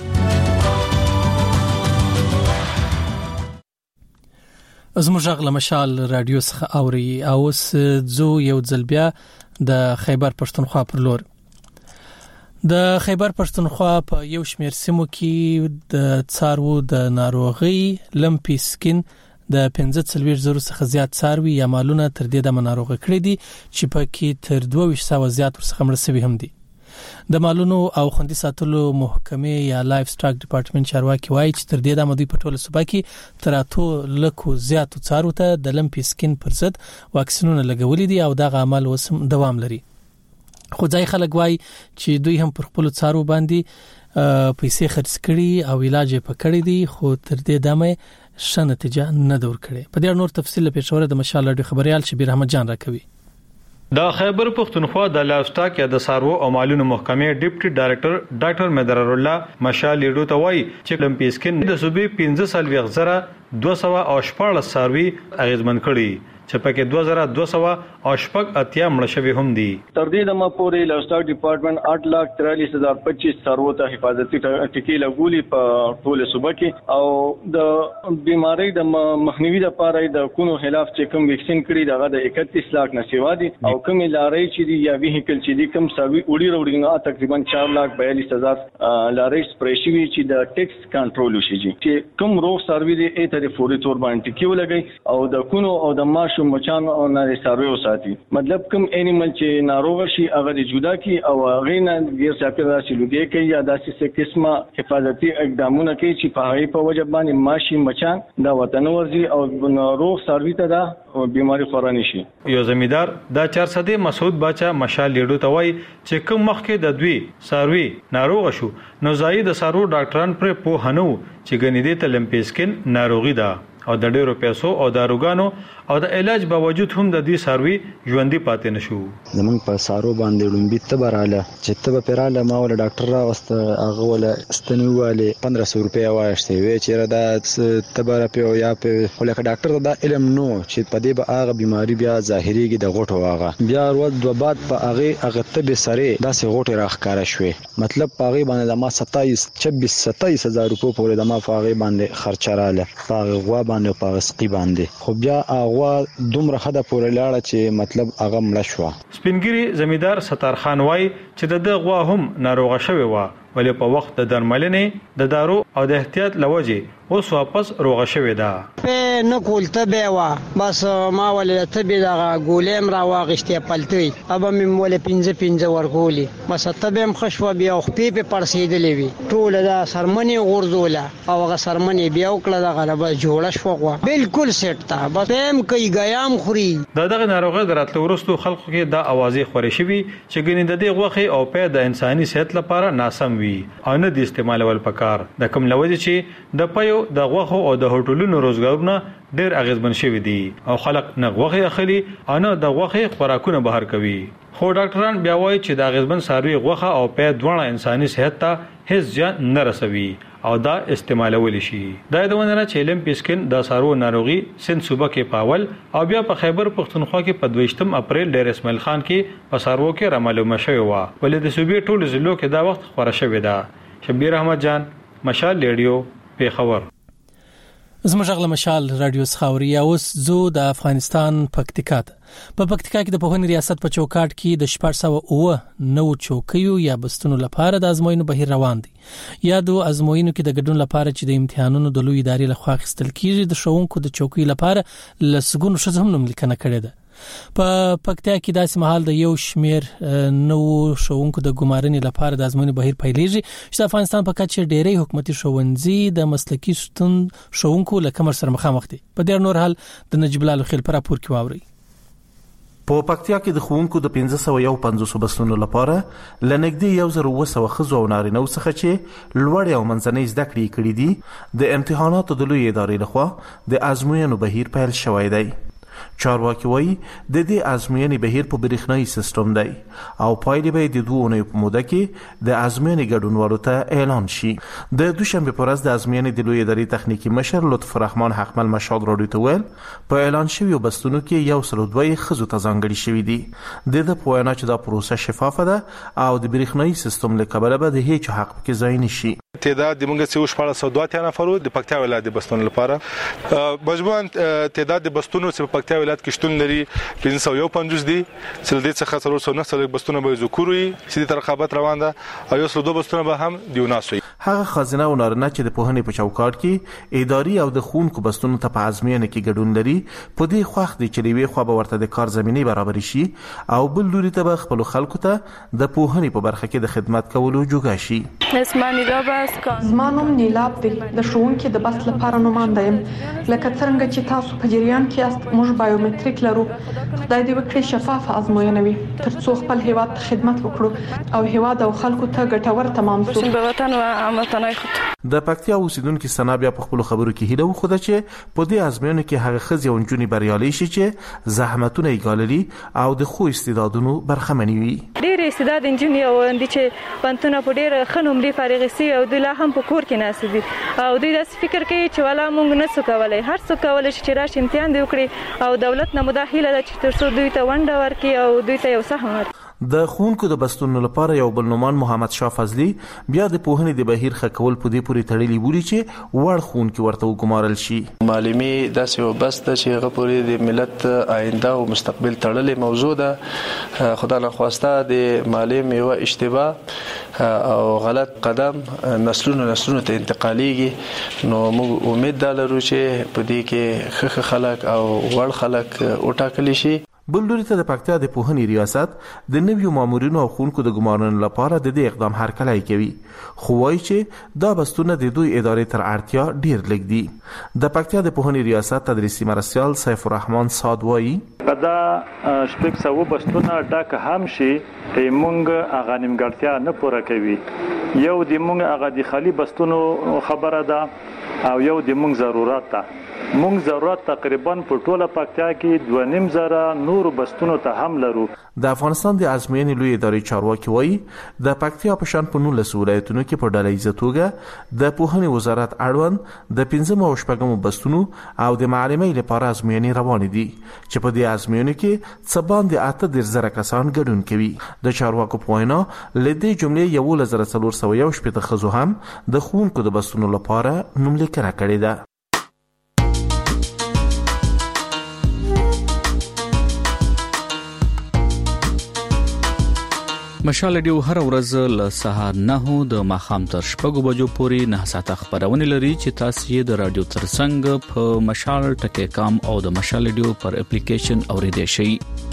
زموږ غل مشال رادیو څخه اوري او زو یو ځل بیا د خیبر پښتونخوا پر لور د خیبر پښتونخوا په یو شمېر سیمو کې د څارو د ناروغي لمپي سکین د 15,000 څخه زیات څاروي یا مالونه تر دې د ناروغه کړې دي چې په کې تر 200 زیات ورڅخه مړ شوي هم دي د مالونو او خوندي ساتلو محکمې یا لایف سټاک ډپارټمنټ چارواکي وایي چې تر دې د مودې په ټوله صوبه کې تر 8 لکو زیاتو څارو ته د لمپي سکین پر ضد واکسینونه لګولې دي او دغه عمل اوس دوام لري خو ځای خلک وایي چې دوی هم پر خپل څارو باندې پیسې خرڅ کړي او علاج یې پکړی دي خو تر دې دمه ښه نتیجه نه دور کړي په دې نور تفصیل پېښور د مشال رادیو خبريال شبیر احمد جان راکوي د خیبر پښتونخوا د لایفسټاک یا د سارو او مالونو محکمې ډیپټي ډایریکټر ډاکټر مدرر الله مشال لیډو ته وایي چې لمپي سکین د صوبې 15,214 ساروي اغیزمن کړي چې پکې 2280 مړ شوي هم دي تر دې دمه پورې لایفسټاک ډپارټمنټ 8,43,025 څاروو ته حفاظتي ټکي لګولي په ټوله صوبه کې او د بیماری د مخنیوي لپاره د کونو خلاف چې کوم ویکسین کړي دغه د 31 لک نه سیوا دي او کوم لارې چې دي یا ویهیکل چې دي کوم ساروي وړي وروړي تقریبا 4,42,000 لارې سپریشي چې د ټیکس کنټرول شي چې کوم روغ ساروي دي ته ځای فوري تور باندې ټکی ولګي او د کونو او د ماشو مچانو او نه ساروي وساتي. مطلب کوم انیمل چې ناروغ شي هغه د جدا کی او هغه نه غیر چاپیره راشي لږه کوي یا داسې قسمه حفاظتي اقدامونه کوي چې په هغه په وجه باندې ماشي مچان دا وطن ورزي او ناروغ ساروي ته دا بیماری خورانی شي. یو زمیدار دا 400 مسعود باچا مشال لیډو ته وای چې کوم مخکې د دوی ساروي ناروغ شو نو زاید سارو ډاکټران پر په هنو چې غنی دي ته لمپیسکن ناروغي ده او د ډیرو پیسو او داروګانو او د علاج باوجود هم د دې ساروي ژوندۍ پاتې نشو. زمونږ په سارو باندې لومبي تبراله چې تب پیراله ما ول ډاکټر را واست هغه ول استنواله 1500 روپیا واشته وی چې دا تبره په یا په ولکه ډاکټر دا علم نو چې په دې به هغه بیماری بیا ظاهريږي د غوټو هغه بیا ورو د بعد په هغه تب سره داسې غوټه راخکاره شوې مطلب په هغه باندې د ما 27,000 روپیا پورې د ما په هغه باندې خرچراله په هغه باندې په سقي باندې خو بیا هغه دومره حدا پورې لاړه چې مطلب هغه مړ شو. سپینګری زمیدار ستار خان وای چې د غوا هم ناروغه شوی و ولې په وخت د درملنې د دارو او د احتیاط لوجه اوس واپس روغه شوی ده. په نه کولته به وا بس ما ولې ته به دا ګولم را واغشته پلتوي ابا مې ولې 15 ورغولي بس ته به مخشوا بیا خو په پرسیدلې وی ټول دا سرمنی غورځوله او هغه سرمنی بیا وکړه دا غلبه جوړه شو غوا بالکل سیټ تا بس هم کوي غیام خوري. دغه ناروغه دراتلو ورستو خلکو کې دا اوازې خوري شوی چې ګنې د دې غوخه او په د انساني صحت لپاره ناسم وي او نه د استعمالول پکار د کوم لوجه چې د پيو د غوخو او د هوټلونو روزګارونه ډېر اغیزمن شوی دي او خلک نه غوخه اخلي او نه د غوخه خوراکونه بهر کوي. خو ډاکټران بیا وایي چې د اغیزمن ساروي غوخه او په دوه انساني صحت ته هیڅ ځان نه رسوي او دا استعمالول شي. دا د ونره چې لمپیسکن د سارو ناروغي سند صوبه کې پاول او بیا په خیبر پختونخوا کې په 22 اپریل ډیر اسماعیل خان کې په سارو کې را معلومه شوی و ولې د صوبې ټول ضلعو کې دا وخت خبره شوې ده. شبیر احمد جان مشال ریډیو پیښور. زموږ غل مشال رادیو سخاوري اوس زو د افغانستان پکتیکا په پکتیکا کې د پوهنې ریاست په چوکاټ کې د 409 نو چوکیو یا بستونو لپاره د ازموینو بهیر روان دي. یا د ازموینو کې د ګډون لپاره چې د امتحانونو د لوی ادارې لخوا خستل کیږي د شوونکو د چوکۍ لپاره لسګونو شزم نوم لیکنه کړې ده. په پکتیا کې داسې مهال د یو شمیر نو شوونکو د ګمارنې لپاره د ازموینې بهیر پیلېږي چې د افغانستان په کچه ډېری حکومتي ښوونځي د مسلکي شوونکو له کمر سره مخامخ دي. په ډېر نور حال د نجیب الله خیل پر راپور کې واوري. په پکتیا کې د ښوونکو د 1550 بسونو لپاره لنګدي 1900 خزو او نارینه څخه چې لوړ او منځنۍ زده کړې کړې دي د امتحاناتو د لوی ادارې لخوا د ازموینو بهیر پیل شوی دی. چارواکي وایي د دې ازموینې بهیر په برېښنایي سیستم دی او پایلې به د 2 اونۍ په موده کې د ازموینې ګډونوالو ته اعلان شي. د دوشنبه په ورځ د ازموینې د لوی ادارې تخنیکی مشر لطف الرحمن حقمل مشال راډیو ته ویل په اعلان شوی بستونو کې 102 خزو ته ځانګړي شوی دي. د پوهنه چې دا پروسه شفافه ده او د برېښنایي سیستم له کبله به د هیڅ حق کې ځای نشي. تعداد د موږ څو 1402 نفرو د پکتیا ولایت د بستونو لپاره مجموعاً تعداد د بستونو چې په پکتیا ولایت کې شتون لري 550 دي. چې د څخه 309 بستونه به ذکروي چې د رقابت روان ده او 102 بستونه به هم دیوناسوي. هغه خزانه او نارنه چې د پوهنې په چوکاټ کې اداري او د خونکو بستونو ته په ازموینه کې ګډون لري په دې خوخ دي چې لوي خو به ورته د کار زمينه برابر شي او بل لوري ته به خپل خلکو ته د پوهنې په برخه کې د خدمت کولو جوګه شي. اسماني رابس زمانوم نیلاب دی د شوونکو د بس لپاره نوماند یم. لکه څنګه چې تاسو په جریان کې یاست موږ بایومټریک لرو. خدای دې وکړي شفاف ازموینه وي ترڅو خپل هیواد خدمت وکړو او هیواد او خلکو ته ګټور تمام شي. په وطن او امتنای د پکتیا اوسیدونکو سنا بیا په خپل خبرو کې هیله وخوده چې په دې ازموینه کې هغه خزي او جنونی بریالي شي چې زحمتونه یې ګالري او د خو استعدادونو برخمنې وي. ډېر استعداد انجنیر او اندي چې پنتونه په ډېر خنومري فارغ سي او د لا هم په کور کې ناس دي او دوی داس فکر کوي چې ولا مونږ نه څه کولای هر څه کولای چې راشي امتحان دی وکړي او دولت نه مداخله ده چې ترڅو دوی ته ونډه ورکړي او دوی ته یو سهم ورکړي. د ښوونکو د بستونو لپاره یو بلنومان محمد شاه فضلی بیا د پوهنې د بهیر ښه کول په دې پورې تړلي بولي چې وړ ښوونکي ورته وګمارل شي. معلمي داسې یو بس ده چې هغه پورې د ملت آینده او مستقبل تړلې موضوع ده. خدا نخواسته د معلم یو اشتباه او غلط قدم نسلونو ته انتقالیږي، نو موږ امید لرو چې په دې کې ښه خلک او وړ خلک وټاکل شي. بل لوري ته د پکتیا د پوهنې ریاست د نویو مامورینو او ښوونکو د ګمارنې لپاره د دې اقدام هرکلی کوي، خو وایي چې دا بستونه د دوی ادارې تر اړتیا ډیر لږ دي. د پکتیا د پوهنې ریاست تدریسي مرستیال سیف الرحمن صاد وایي دا شپږ سوه بستونه ډک هم شي موږ هغه نیمګړتیا نه پوره کوي. یو د موږ هغه د خالي بستونو خبره ده او یو د موږ ضرورت ده. موږ ضرورت تقریبا په ټوله پکتیا کې 2.5 نور بستونو ته هم لرو. د افغانستان د ازموینې لوی ادارې چارواکي وایي د پکتیا په شان په 19 ولایتونو کې په ډله ییزه توګه د پوهنې وزارت اړوند د 15 او 16 بستونو او د معلمۍ لپاره ازموینې روانې دي چې په دې ازموینو کې څه باندې 8,000 کسان ګډون کوي. د چارواکو په وینا لدې جملې 1,417 ښځو هم د ښوونکو د بستونو لپاره نوملیکنه کړې ده. مشال ریډیو هر ورځ له سهار 9 د ماښام تر 6 بجو پورې 9 ساعته خبرونه لري چې تاسو یې د رادیو ترڅنګ په مشال ټکی کام او د مشال ریډیو پر اپلیکیشن اوریدئ شئ.